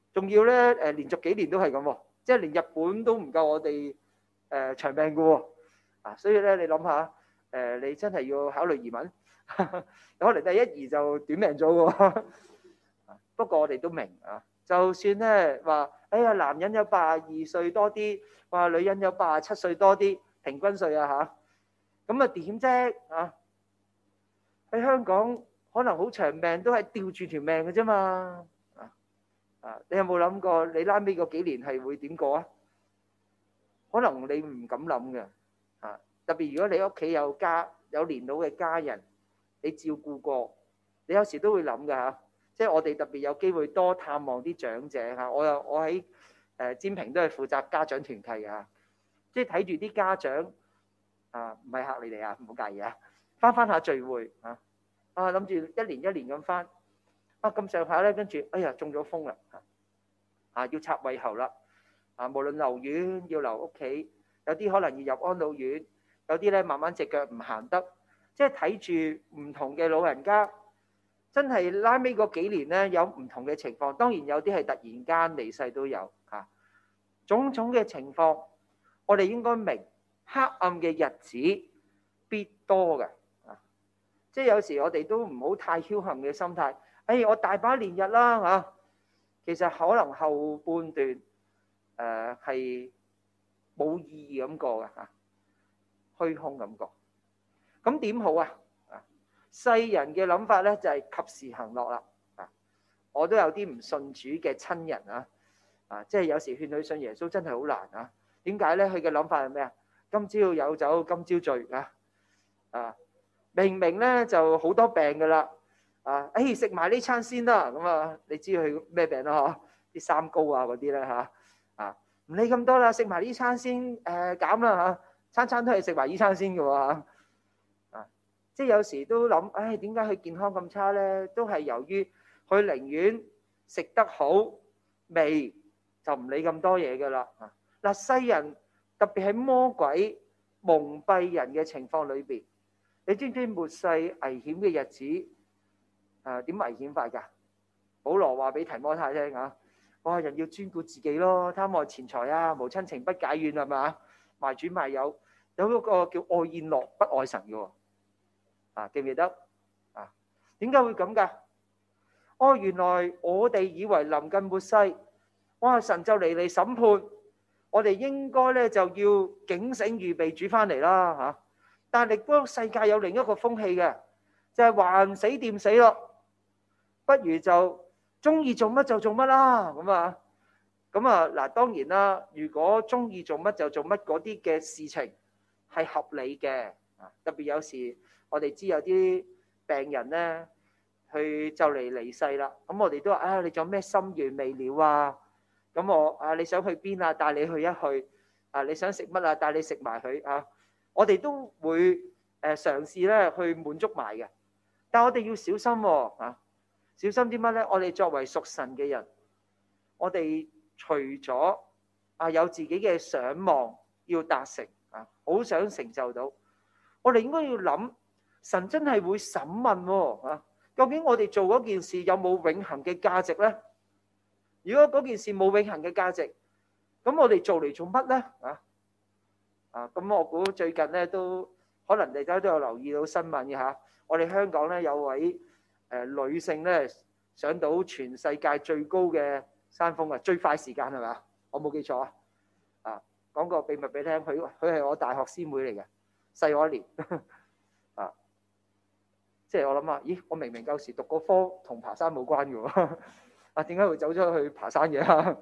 仲要咧誒連續幾年都係咁喎，即係連日本都唔夠我哋誒長命嘅喎。啊，所以咧你諗下誒，你真係要考慮移民，可能第一移就短命咗喎。不過我哋都明啊，就算咧話，哎呀男人有八十二歲多啲，話女人有八十七歲多啲，平均歲啊嚇，咁啊點啫啊？喺香港可能好長命都係吊住條命嘅啫嘛。啊啊！你有冇諗過你拉尾嗰幾年係會點過啊？可能你唔敢諗嘅啊！特別如果你屋企有家有年老嘅家人，你照顧過，你有時都會諗㗎嚇。即係我哋特別有機會多探望啲長者嚇。我又我喺誒占平都係負責家長團契嘅嚇，即係睇住啲家長啊，唔係嚇你哋啊，唔好介意啊。翻翻下聚會啊，啊諗住一年一年咁翻，啊咁上下咧，跟住哎呀中咗風啦，啊要插胃喉啦，啊無論留院要留屋企，有啲可能要入安老院，有啲咧慢慢隻腳唔行得，即係睇住唔同嘅老人家，真係拉尾嗰幾年咧有唔同嘅情況，當然有啲係突然間離世都有嚇，種種嘅情況，我哋應該明黑暗嘅日子必多嘅。即係有時我哋都唔好太僥倖嘅心態，哎，我大把年日啦嚇，其實可能後半段誒係冇意義咁過嘅嚇，虛空咁過。咁點好啊？啊，世人嘅諗法咧就係及時行樂啦。啊，我都有啲唔信主嘅親人啊，啊，即係有時勸佢信耶穌真係好難啊。點解咧？佢嘅諗法係咩啊？今朝有酒今朝醉啊，啊！明明咧就好多病噶啦，啊，誒食埋呢餐先啦，咁啊，你知佢咩病啦嗬？啲三高啊嗰啲咧嚇，啊唔理咁多啦，食埋呢餐先誒減啦嚇，餐餐都係食埋呢餐先嘅喎嚇，啊，即係有時都諗，唉點解佢健康咁差咧？都係由於佢寧願食得好味，就唔理咁多嘢噶啦。嗱，世人特別係魔鬼蒙蔽人嘅情況裏邊。你知唔知末世危險嘅日子誒點危險法㗎？保羅話俾提摩太聽啊，哇人要專顧自己咯，貪愛錢財啊，無親情不解怨係嘛，賣主賣友，有嗰個叫愛宴樂不愛神嘅喎，啊記唔記得啊？點解會咁㗎？哦，原來我哋以為臨近末世，哇神就嚟嚟審判，我哋應該咧就要警醒預備主翻嚟啦嚇。但係，嗰個世界有另一個風氣嘅，就係還死掂死咯，不如就中意做乜就做乜啦，咁啊，咁啊嗱，當然啦，如果中意做乜就做乜嗰啲嘅事情係合理嘅，特別有時我哋知有啲病人咧，佢就嚟離世啦，咁我哋都話啊，你仲有咩心願未了啊？咁我啊，你想去邊啊？帶你去一去啊！你想食乜啊？帶你食埋佢啊！我哋都會誒嘗試咧去滿足埋嘅，但係我哋要小心喎啊！小心啲乜咧？我哋作為屬神嘅人，我哋除咗啊有自己嘅想望要達成啊，好想成就到，我哋應該要諗神真係會審問喎啊！究竟我哋做嗰件事有冇永恆嘅價值咧？如果嗰件事冇永恆嘅價值，咁我哋做嚟做乜咧啊？啊，咁我估最近咧都可能大家都有留意到新聞嘅嚇，我哋香港咧有位誒女性咧上到全世界最高嘅山峰啊，最快時間係咪？我冇記錯啊！啊，講個秘密俾你聽，佢佢係我大學師妹嚟嘅，細我一年啊，即係我諗啊，咦，我明明舊時讀個科同爬山冇關嘅喎，啊點解會走咗去爬山嘅啊？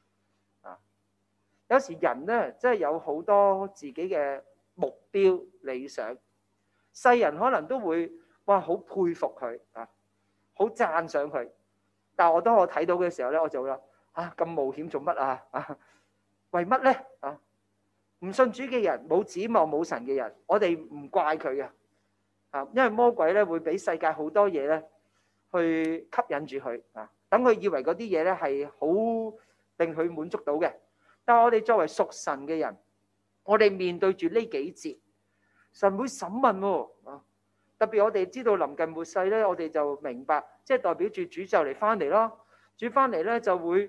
有時人咧，真係有好多自己嘅目標理想，世人可能都會哇好佩服佢啊，好讚賞佢。但係我當我睇到嘅時候咧，我就會諗啊，咁冒險做乜啊？啊，為乜咧？啊，唔信主嘅人，冇指望冇神嘅人，我哋唔怪佢嘅啊，因為魔鬼咧會俾世界好多嘢咧去吸引住佢啊，等佢以為嗰啲嘢咧係好令佢滿足到嘅。但係我哋作為屬神嘅人，我哋面對住呢幾節，神會審問喎啊！特別我哋知道臨近末世咧，我哋就明白，即係代表住主就嚟翻嚟咯。主翻嚟咧就會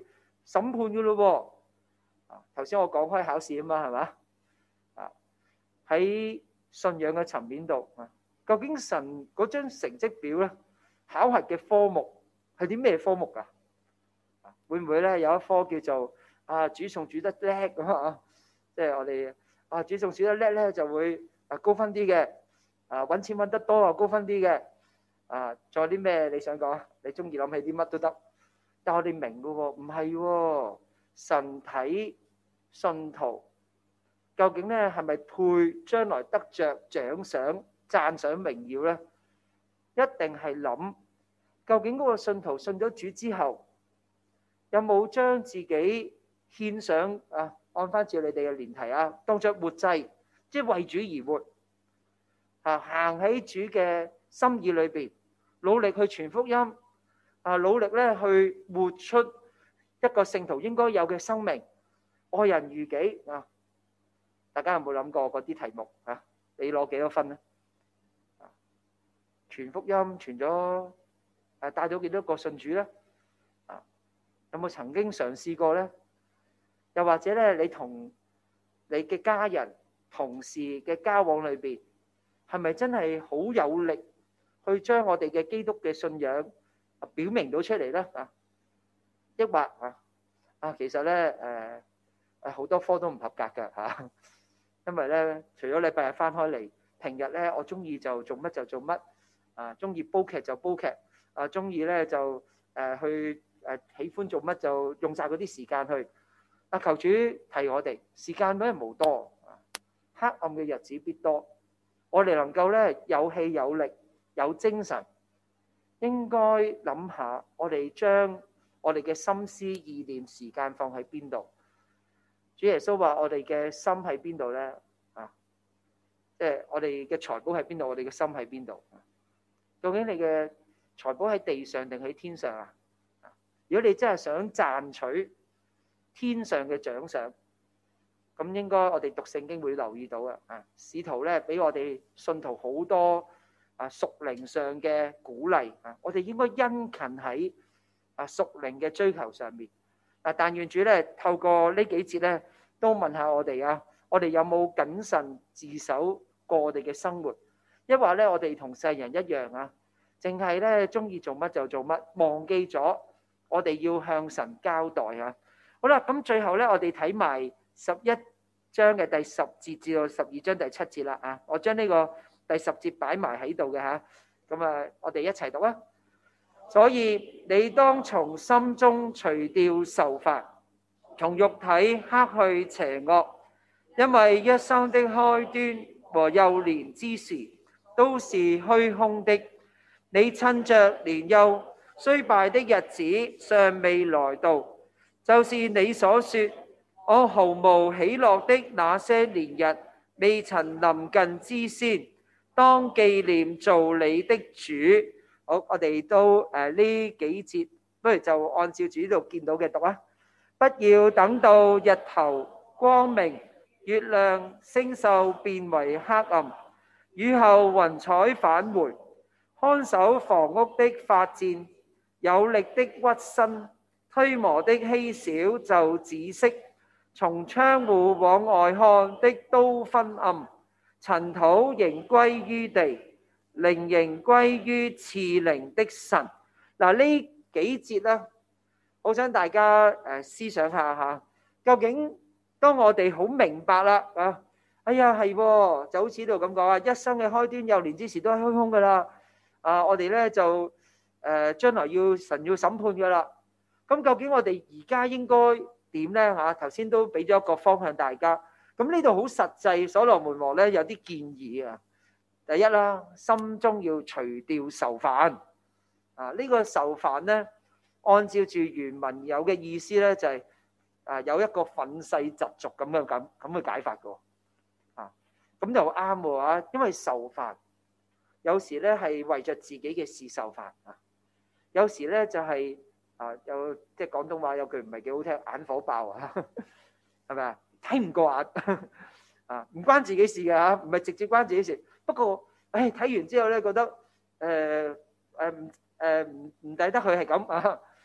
審判嘅咯喎。啊，頭先我講開考試啊嘛，係嘛？啊，喺信仰嘅層面度啊，究竟神嗰張成績表咧，考核嘅科目係啲咩科目㗎？啊，會唔會咧有一科叫做啊煮餸煮得叻咁啊？即係我哋啊煮餸煮得叻咧就會啊高分啲嘅，啊揾錢揾得多啊高分啲嘅。啊，仲有啲咩你想講？你中意諗起啲乜都得。但我哋明嘅喎，唔係喎，神睇信徒究竟咧係咪配將來得着獎賞、讚賞、榮耀咧？一定係諗究竟嗰個信徒信咗主之後，有冇將自己獻上啊？按翻照你哋嘅年題啊，當作活祭，即係為主而活啊，行喺主嘅心意裏邊，努力去傳福音啊，努力咧去活出一個聖徒應該有嘅生命，愛人如己啊！大家有冇諗過嗰啲題目啊？你攞幾多分咧？啊，傳福音傳咗誒，帶咗幾多個信主咧？啊，有冇曾經嘗試過咧？又或者咧，你同你嘅家人、同事嘅交往裏邊，係咪真係好有力去將我哋嘅基督嘅信仰表明到出嚟咧？啊，抑或啊啊，其實咧誒誒好多科都唔合格㗎嚇，因為咧除咗禮拜日翻開嚟，平日咧我中意就做乜就做乜啊，中意煲劇就煲劇啊，中意咧就誒去誒喜歡做乜就用曬嗰啲時間去。啊！求主提我哋，時間咧無多，黑暗嘅日子必多。我哋能夠咧有氣有力有精神，應該諗下我哋將我哋嘅心思意念時間放喺邊度？主耶穌話：我哋嘅心喺邊度咧？啊，即係我哋嘅財寶喺邊度？我哋嘅心喺邊度？究竟你嘅財寶喺地上定喺天上啊？如果你真係想賺取天上嘅獎賞，咁應該我哋讀聖經會留意到啊！啊，使徒咧俾我哋信徒好多啊屬靈上嘅鼓勵啊！我哋應該殷勤喺啊屬靈嘅追求上面啊！但願主咧透過呢幾節咧，都問下我哋啊，我哋有冇謹慎自守過我哋嘅生活？抑或咧我哋同世人一樣啊，淨係咧中意做乜就做乜，忘記咗我哋要向神交代啊！好啦，咁最後咧，我哋睇埋十一章嘅第十節至到十二章第七節啦啊！我將呢個第十節擺埋喺度嘅嚇，咁啊，我哋一齊讀啊！所以你當從心中除掉愁煩，從肉體克去邪惡，因為一生的開端和幼年之時都是虛空的。你趁着年幼衰敗的日子尚未來到，就是你所說我毫無喜樂的那些年日未曾臨近之先，當紀念造你的主。好，我哋都誒呢幾節，不如就按照主呢度見到嘅讀啊！不要等到日頭光明，月亮星宿變為黑暗，雨後雲彩返回，看守房屋的發顫，有力的屈身，推磨的稀少就止息，從窗戶往外看的都昏暗，塵土仍歸於地，靈仍歸於賜靈的神。嗱，呢幾節咧，好想大家誒思想下嚇，究竟當我哋好明白啦啊，哎呀係喎，就好似呢度咁講啊，一生嘅開端幼年之時都係虛空噶啦，啊我哋咧就誒將來要神要審判噶啦。咁究竟我哋而家應該點咧嚇？頭先都俾咗一個方向大家。咁呢度好實際，所羅門王咧有啲建議啊。第一啦，心中要除掉愁煩。啊，呢個愁煩咧，按照住原文有嘅意思咧，就係啊有一個憤世嫉俗咁嘅咁咁嘅解法嘅。啊，咁就啱喎啊，因為愁煩有時咧係為着自己嘅事愁煩啊，有時咧就係。啊，有即係廣東話有句唔係幾好聽，眼火爆啊，係咪啊？睇唔過眼啊，唔關自己事嘅嚇，唔係直接關自己事。不過，誒睇完之後咧，覺得誒誒唔誒唔唔抵得佢係咁啊，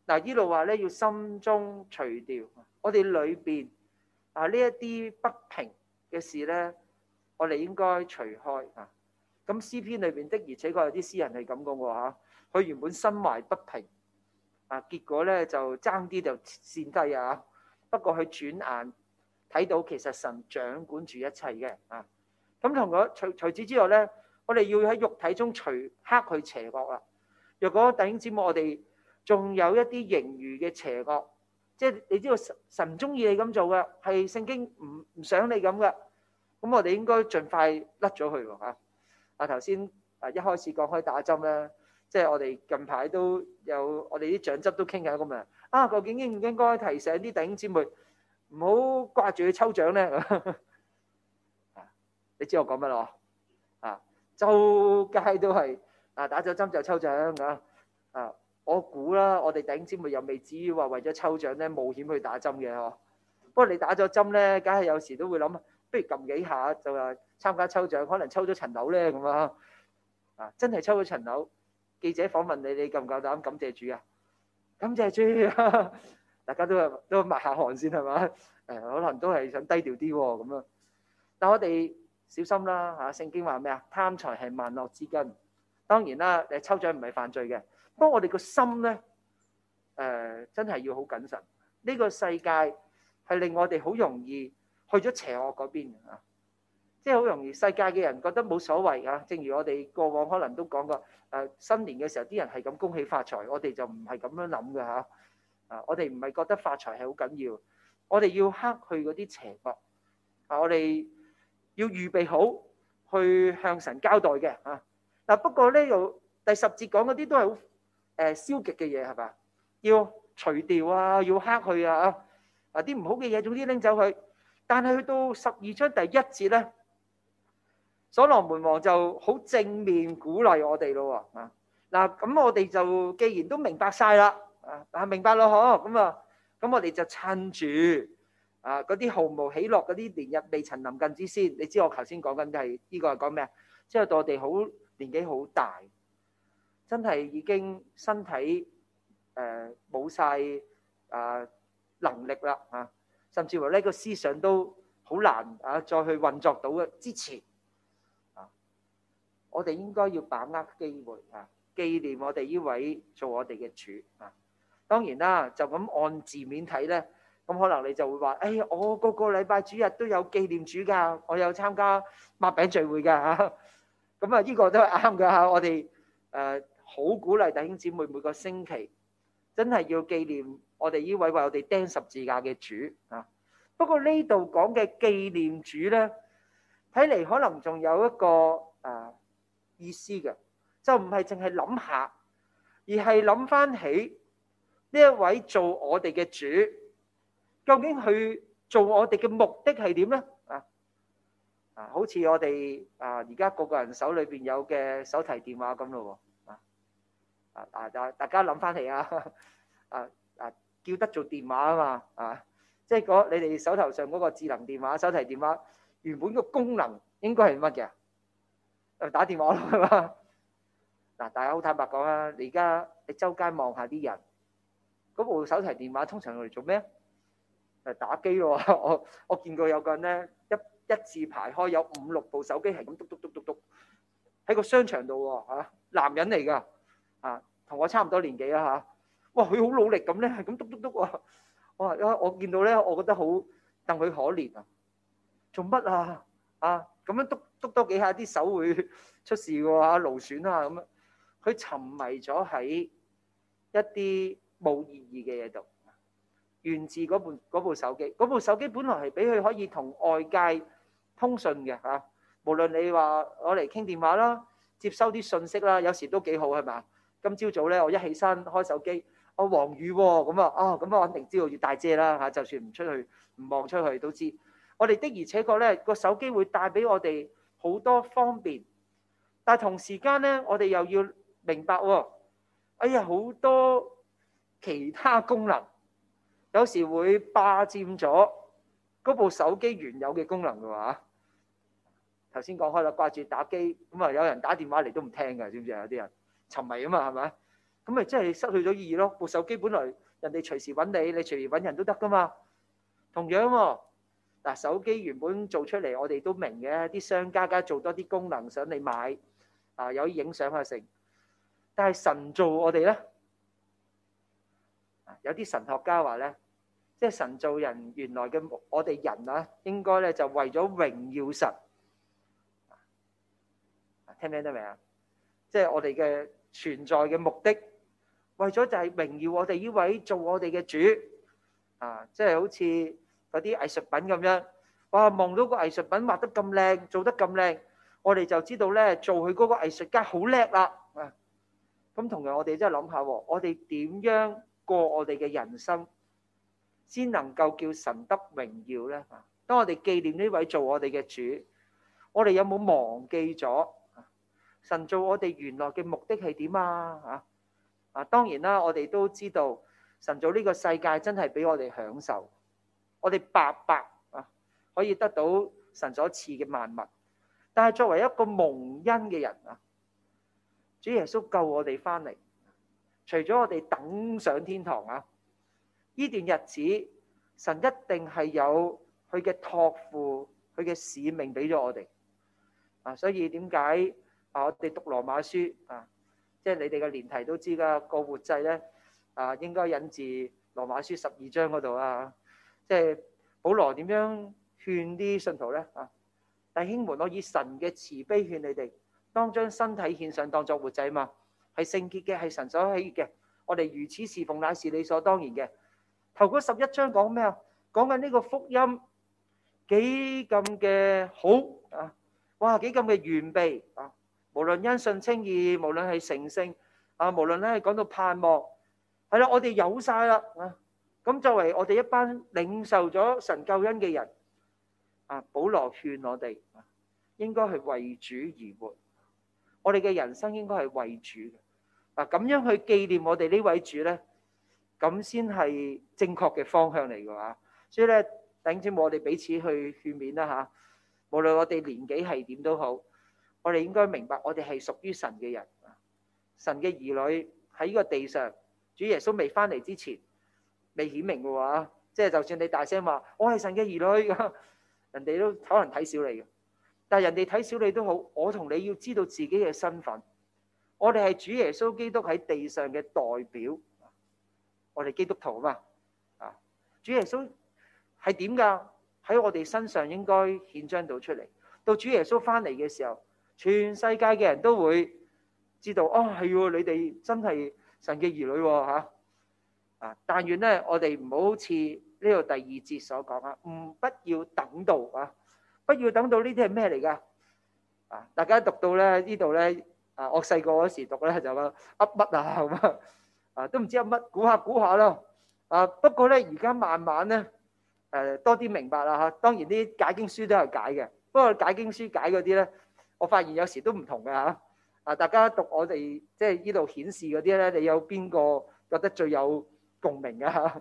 嗱，呢度話咧要心中除掉我哋裏邊啊呢一啲不平嘅事咧，我哋應該除開啊。咁詩篇裏邊的而且確有啲詩人係咁講喎嚇，佢原本心懷不平啊，結果咧就爭啲就跣低啊。不過佢轉眼睇到其實神掌管住一切嘅啊。咁同我除除此之外咧，我哋要喺肉體中除黑去邪惡啦。若果弟兄姊妹，我哋仲有一啲盈餘嘅邪惡，即係你知道神神唔中意你咁做嘅，係聖經唔唔想你咁嘅，咁我哋應該盡快甩咗佢喎嚇。啊頭先啊一開始講開打針咧，即係我哋近排都有我哋啲長執都傾緊一個問題，啊究竟應唔應該提醒啲弟兄姊妹唔好掛住去抽獎咧？你知我講乜咯？啊，周街都係啊打咗針就抽獎啊！啊，我估啦，我哋弟兄姊妹又未至於話為咗抽獎咧冒險去打針嘅嗬。不過你打咗針咧，梗係有時都會諗，不如撳幾下就話參加抽獎，可能抽咗層樓咧咁啊！啊，真係抽咗層樓，記者訪問你，你夠唔夠膽感謝主啊？感謝主啊！大家都係都抹下汗先係嘛？誒，可能都係想低調啲喎咁啊。但我哋小心啦嚇！聖經話咩啊？貪財係萬惡之根。當然啦，誒抽獎唔係犯罪嘅，不過我哋個心咧誒真係要好謹慎。呢個世界係令我哋好容易去咗邪惡嗰邊啊！即係好容易世界嘅人覺得冇所謂啊。正如我哋過往可能都講過誒，新年嘅時候啲人係咁恭喜發財，我哋就唔係咁樣諗嘅嚇啊！我哋唔係覺得發財係好緊要，我哋要克去嗰啲邪惡啊！我哋要預備好去向神交代嘅啊！嗱，不過呢度第十節講嗰啲都係好誒消極嘅嘢係嘛？要除掉啊，要克去啊啊啲唔好嘅嘢，總之拎走佢。但係去到十二章第一節咧，所羅門王就好正面鼓勵我哋咯喎啊！嗱，咁我哋就既然都明白晒啦啊，啊明白咯嗬，咁啊，咁我哋就趁住啊嗰啲毫無喜樂嗰啲年日未曾臨近之先，你知我頭先講緊係呢個係講咩啊？即係到我哋好年紀好大，真係已經身體誒冇曬啊能力啦啊，甚至乎呢個思想都好難啊再去運作到嘅之前啊，我哋應該要把握機會啊，紀念我哋呢位做我哋嘅主啊。當然啦，就咁按字面睇咧，咁可能你就會話：誒，我個個禮拜主日都有紀念主㗎，我有參加擘餅聚會㗎嚇。咁啊，呢個都係啱㗎嚇。我哋誒好鼓勵弟兄姊妹每個星期真係要紀念我哋呢位為我哋釘十字架嘅主啊。不過呢度講嘅紀念主咧，睇嚟可能仲有一個誒意思嘅，就唔係淨係諗下，而係諗翻起呢一位做我哋嘅主，究竟佢做我哋嘅目的係點咧？啊啊，好似我哋啊而家個個人手裏邊有嘅手提電話咁咯喎，啊啊啊大大家諗翻起啊啊啊叫得做電話啊嘛啊，即係嗰你哋手頭上嗰個智能電話、手提電話原本個功能應該係乜嘅？誒打電話咯係嘛？嗱，大家好坦白講啊，你而家你周街望下啲人。嗰部手提電話通常用嚟做咩？誒打機咯！我我見過有個人咧，一一字排開有五六部手機係咁篤篤篤篤篤喺個商場度喎嚇，男人嚟㗎啊，同我差唔多年紀啦嚇。哇！佢好努力咁咧，係咁篤篤篤喎。我話我見到咧，我覺得好戥佢可憐啊！做乜啊？啊咁樣篤篤多幾下，啲手會出事㗎喎，勞損啊咁樣。佢沉迷咗喺一啲冇意義嘅嘢度，源自嗰部嗰部手機。嗰部手機本來係俾佢可以同外界通訊嘅嚇，無論你話攞嚟傾電話啦、接收啲信息啦，有時都幾好係嘛？今朝早咧，我一起身開手機，我黃雨喎，咁啊啊咁啊，我肯定知道要帶遮啦嚇，就算唔出去唔望出去都知。我哋的而且確咧，個手機會帶俾我哋好多方便，但係同時間咧，我哋又要明白喎，哎呀好多其他功能有時會霸佔咗嗰部手機原有嘅功能嘅話，頭先講開啦，掛住打機咁啊，有人打電話嚟都唔聽㗎，知唔知啊？有啲人沉迷啊嘛，係咪？ 咁咪真係失去咗意義咯。部手機本來人哋隨時揾你，你隨時揾人都得噶嘛。同樣喎，嗱，手機原本做出嚟，我哋都明嘅，啲商家梗係做多啲功能想你買，啊有影相啊成。但係神造我哋咧，有啲神學家話咧，即係神造人原來嘅我哋人啊，應該咧就為咗榮耀神。聽唔聽得明啊？即係我哋嘅存在嘅目的，為咗就係榮耀我哋呢位做我哋嘅主啊！即係好似嗰啲藝術品咁樣，哇！望到個藝術品畫得咁靚，做得咁靚，我哋就知道咧，做佢嗰個藝術家好叻啦啊！咁同樣我哋真係諗下，我哋點樣過我哋嘅人生，先能夠叫神得榮耀咧？當我哋紀念呢位做我哋嘅主，我哋有冇忘記咗神做我哋原來嘅目的係點啊？啊啊！當然啦，我哋都知道神做呢個世界真係俾我哋享受，我哋白白啊可以得到神所賜嘅萬物。但係作為一個蒙恩嘅人啊，主耶穌救我哋翻嚟，除咗我哋等上天堂啊，呢段日子神一定係有佢嘅託付，佢嘅使命俾咗我哋啊。所以點解啊？我哋讀羅馬書啊，即係你哋嘅年題都知噶，個活祭咧啊，應該引自羅馬書十二章嗰度啊。即係保羅點樣勸啲信徒咧啊？弟兄們，我以神嘅慈悲勸你哋，當將身體獻上，當作活祭嘛，係聖潔嘅，係神所喜悅嘅。我哋如此侍奉，乃是理所當然嘅。頭嗰十一章講咩啊？講緊呢個福音幾咁嘅好啊！哇，幾咁嘅完備啊！無論因信稱義，無論係成聖啊，無論咧係講到盼望，係啦，我哋有晒啦啊！咁作為我哋一班領受咗神救恩嘅人啊，保羅勸我哋應該係為主而活，我哋嘅人生應該係為主嘅嗱，咁樣去紀念我哋呢位主咧，咁先係正確嘅方向嚟嘅話，所以咧，弟兄姊妹，我哋彼此去勸勉啦嚇。無論我哋年紀係點都好，我哋應該明白我哋係屬於神嘅人，神嘅兒女喺呢個地上，主耶穌未翻嚟之前未顯明嘅話，即係就算你大聲話我係神嘅兒女，人哋都可能睇小你嘅。但係人哋睇小你都好，我同你要知道自己嘅身份，我哋係主耶穌基督喺地上嘅代表，我哋基督徒啊嘛啊！主耶穌係點㗎？喺我哋身上應該顯彰到出嚟。到主耶穌翻嚟嘅時候，全世界嘅人都會知道，哦係喎，你哋真係神嘅兒女喎嚇啊！但願咧，我哋唔好好似呢度第二節所講啊，唔不要等到啊，不要等到呢啲係咩嚟㗎啊？大家讀到咧呢度咧啊，我細個嗰時讀咧就話噏乜啊咁啊啊，都唔知噏乜，估下估下咯啊。不過咧，而家慢慢咧。誒多啲明白啦嚇，當然啲解經書都有解嘅，不過解經書解嗰啲咧，我發現有時都唔同嘅嚇。啊，大家讀我哋即係呢度顯示嗰啲咧，你有邊個覺得最有共鳴嘅嚇？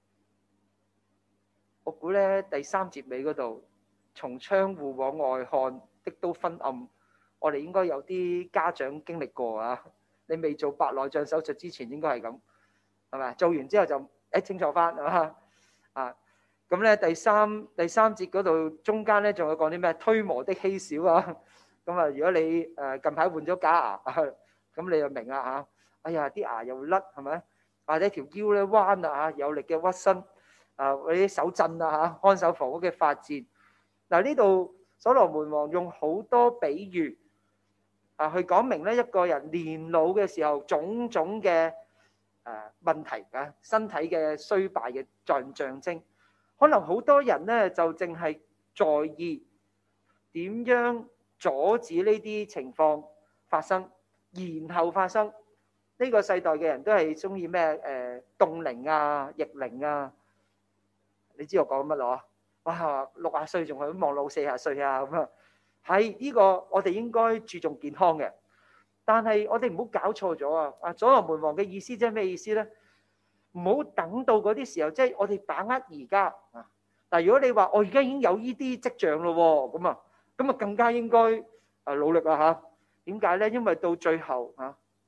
我估咧第三節尾嗰度，從窗戶往外看的都昏暗，我哋應該有啲家長經歷過啊。你未做白內障手術之前應該係咁，係咪？做完之後就誒清楚翻係嘛啊？咁咧第三第三節嗰度中間咧仲有講啲咩？推磨的稀少啊！咁啊，如果你誒近排換咗假牙，咁你就明啦嚇。哎呀，啲牙又甩係咪？或者條腰咧彎啊嚇，有力嘅屈身啊，或者手震啊嚇，看守房屋嘅發顫。嗱，呢度所羅門王用好多比喻啊，去講明咧一個人年老嘅時候種種嘅誒問題啊，身體嘅衰敗嘅象象徵。可能好多人咧就淨係在意點樣阻止呢啲情況發生，然後發生。呢個世代嘅人都係中意咩誒凍齡啊、逆齡啊。你知我講乜咯？哇，六十歲仲係望老四十歲啊咁啊！係呢個我哋應該注重健康嘅，但係我哋唔好搞錯咗啊！啊，所羅門王嘅意思即係咩意思咧？唔好等到嗰啲時候，即係我哋把握而家啊！但係如果你話我而家已經有呢啲跡象咯喎，咁啊，咁啊更加應該啊努力啦嚇。點解咧？因為到最後啊，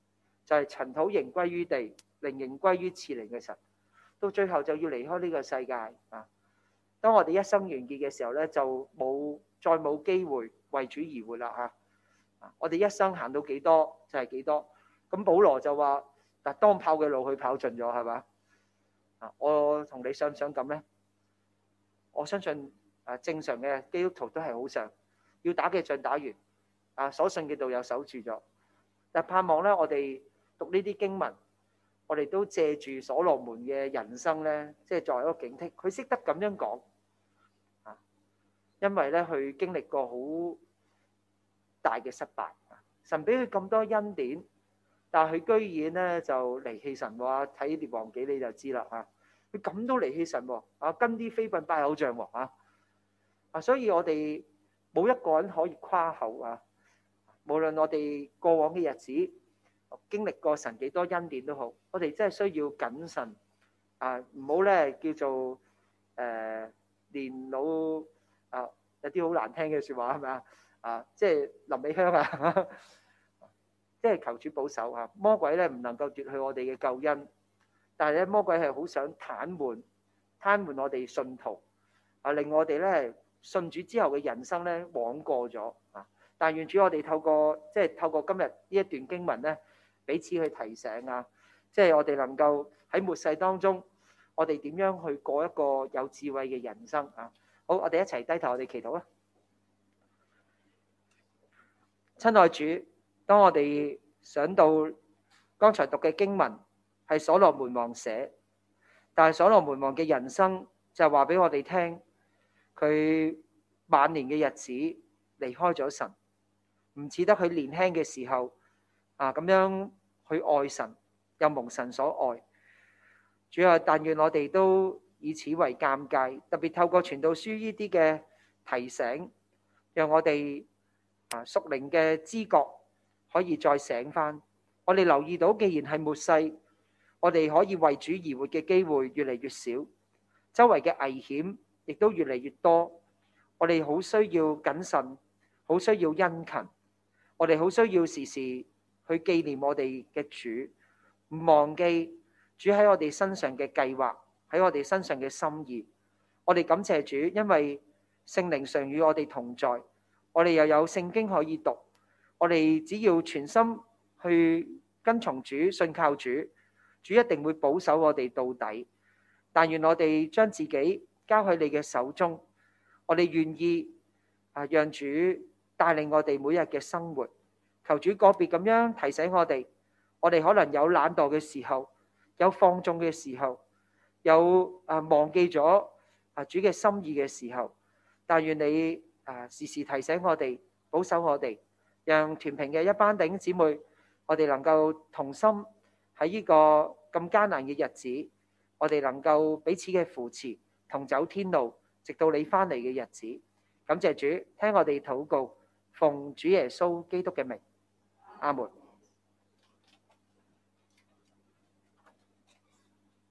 就係塵土仍歸於地，靈仍歸於賜靈嘅神，到最後就要離開呢個世界啊！當我哋一生完結嘅時候咧，就冇再冇機會為主而活啦嚇！我哋一生行到幾多就係幾多。咁保羅就話：嗱，當跑嘅路去跑盡咗，係嘛？啊，我同你想唔想咁咧？我相信啊，正常嘅基督徒都係好想要打嘅仗打完，啊，所信嘅道又守住咗。但盼望咧，我哋讀呢啲經文，我哋都借住所羅門嘅人生咧，即係作為一個警惕。佢識得咁樣講啊，因為咧佢經歷過好大嘅失敗，神俾佢咁多恩典，但係佢居然咧就離棄神喎。睇列王紀你就知啦嚇，佢咁都離棄神喎啊，跟啲妃嬪拜偶像喎啊啊！所以我哋冇一個人可以誇口啊。無論我哋過往嘅日子經歷過神幾多恩典都好，我哋真係需要謹慎啊！唔好咧叫做誒年老啊，有啲好難聽嘅説話係咪啊？啊，即係臨尾香啊！即係求主保守啊！魔鬼咧唔能夠奪去我哋嘅救恩，但係咧魔鬼係好想癱瘓癱瘓我哋信徒啊，令我哋咧信主之後嘅人生咧枉過咗啊！但願主我哋透過即係透過今日呢一段經文咧，彼此去提醒啊！即係我哋能夠喺末世當中，我哋點樣去過一個有智慧嘅人生啊！好，我哋一齊低頭，我哋祈禱啊！親愛主，當我哋想到剛才讀嘅經文係所羅門王寫，但係所羅門王嘅人生就話俾我哋聽，佢晚年嘅日子離開咗神。唔似得佢年輕嘅時候啊，咁樣去愛神，又蒙神所愛。主啊，但願我哋都以此為鑑戒，特別透過傳道書呢啲嘅提醒，讓我哋啊屬靈嘅知覺可以再醒翻。我哋留意到，既然係末世，我哋可以為主而活嘅機會越嚟越少，周圍嘅危險亦都越嚟越多。我哋好需要謹慎，好需要殷勤。我哋好需要時時去紀念我哋嘅主，唔忘記主喺我哋身上嘅計劃，喺我哋身上嘅心意。我哋感謝主，因為聖靈常與我哋同在，我哋又有聖經可以讀。我哋只要全心去跟從主、信靠主，主一定會保守我哋到底。但願我哋將自己交喺你嘅手中，我哋願意啊，讓主帶領我哋每日嘅生活，求主個別咁樣提醒我哋，我哋可能有懶惰嘅時候，有放縱嘅時候，有啊忘記咗啊主嘅心意嘅時候，但願你啊時時提醒我哋，保守我哋，讓團平嘅一班弟兄姊妹，我哋能夠同心喺呢個咁艱難嘅日子，我哋能夠彼此嘅扶持，同走天路，直到你翻嚟嘅日子。感謝主，聽我哋禱告。奉主耶穌基督嘅名，阿門。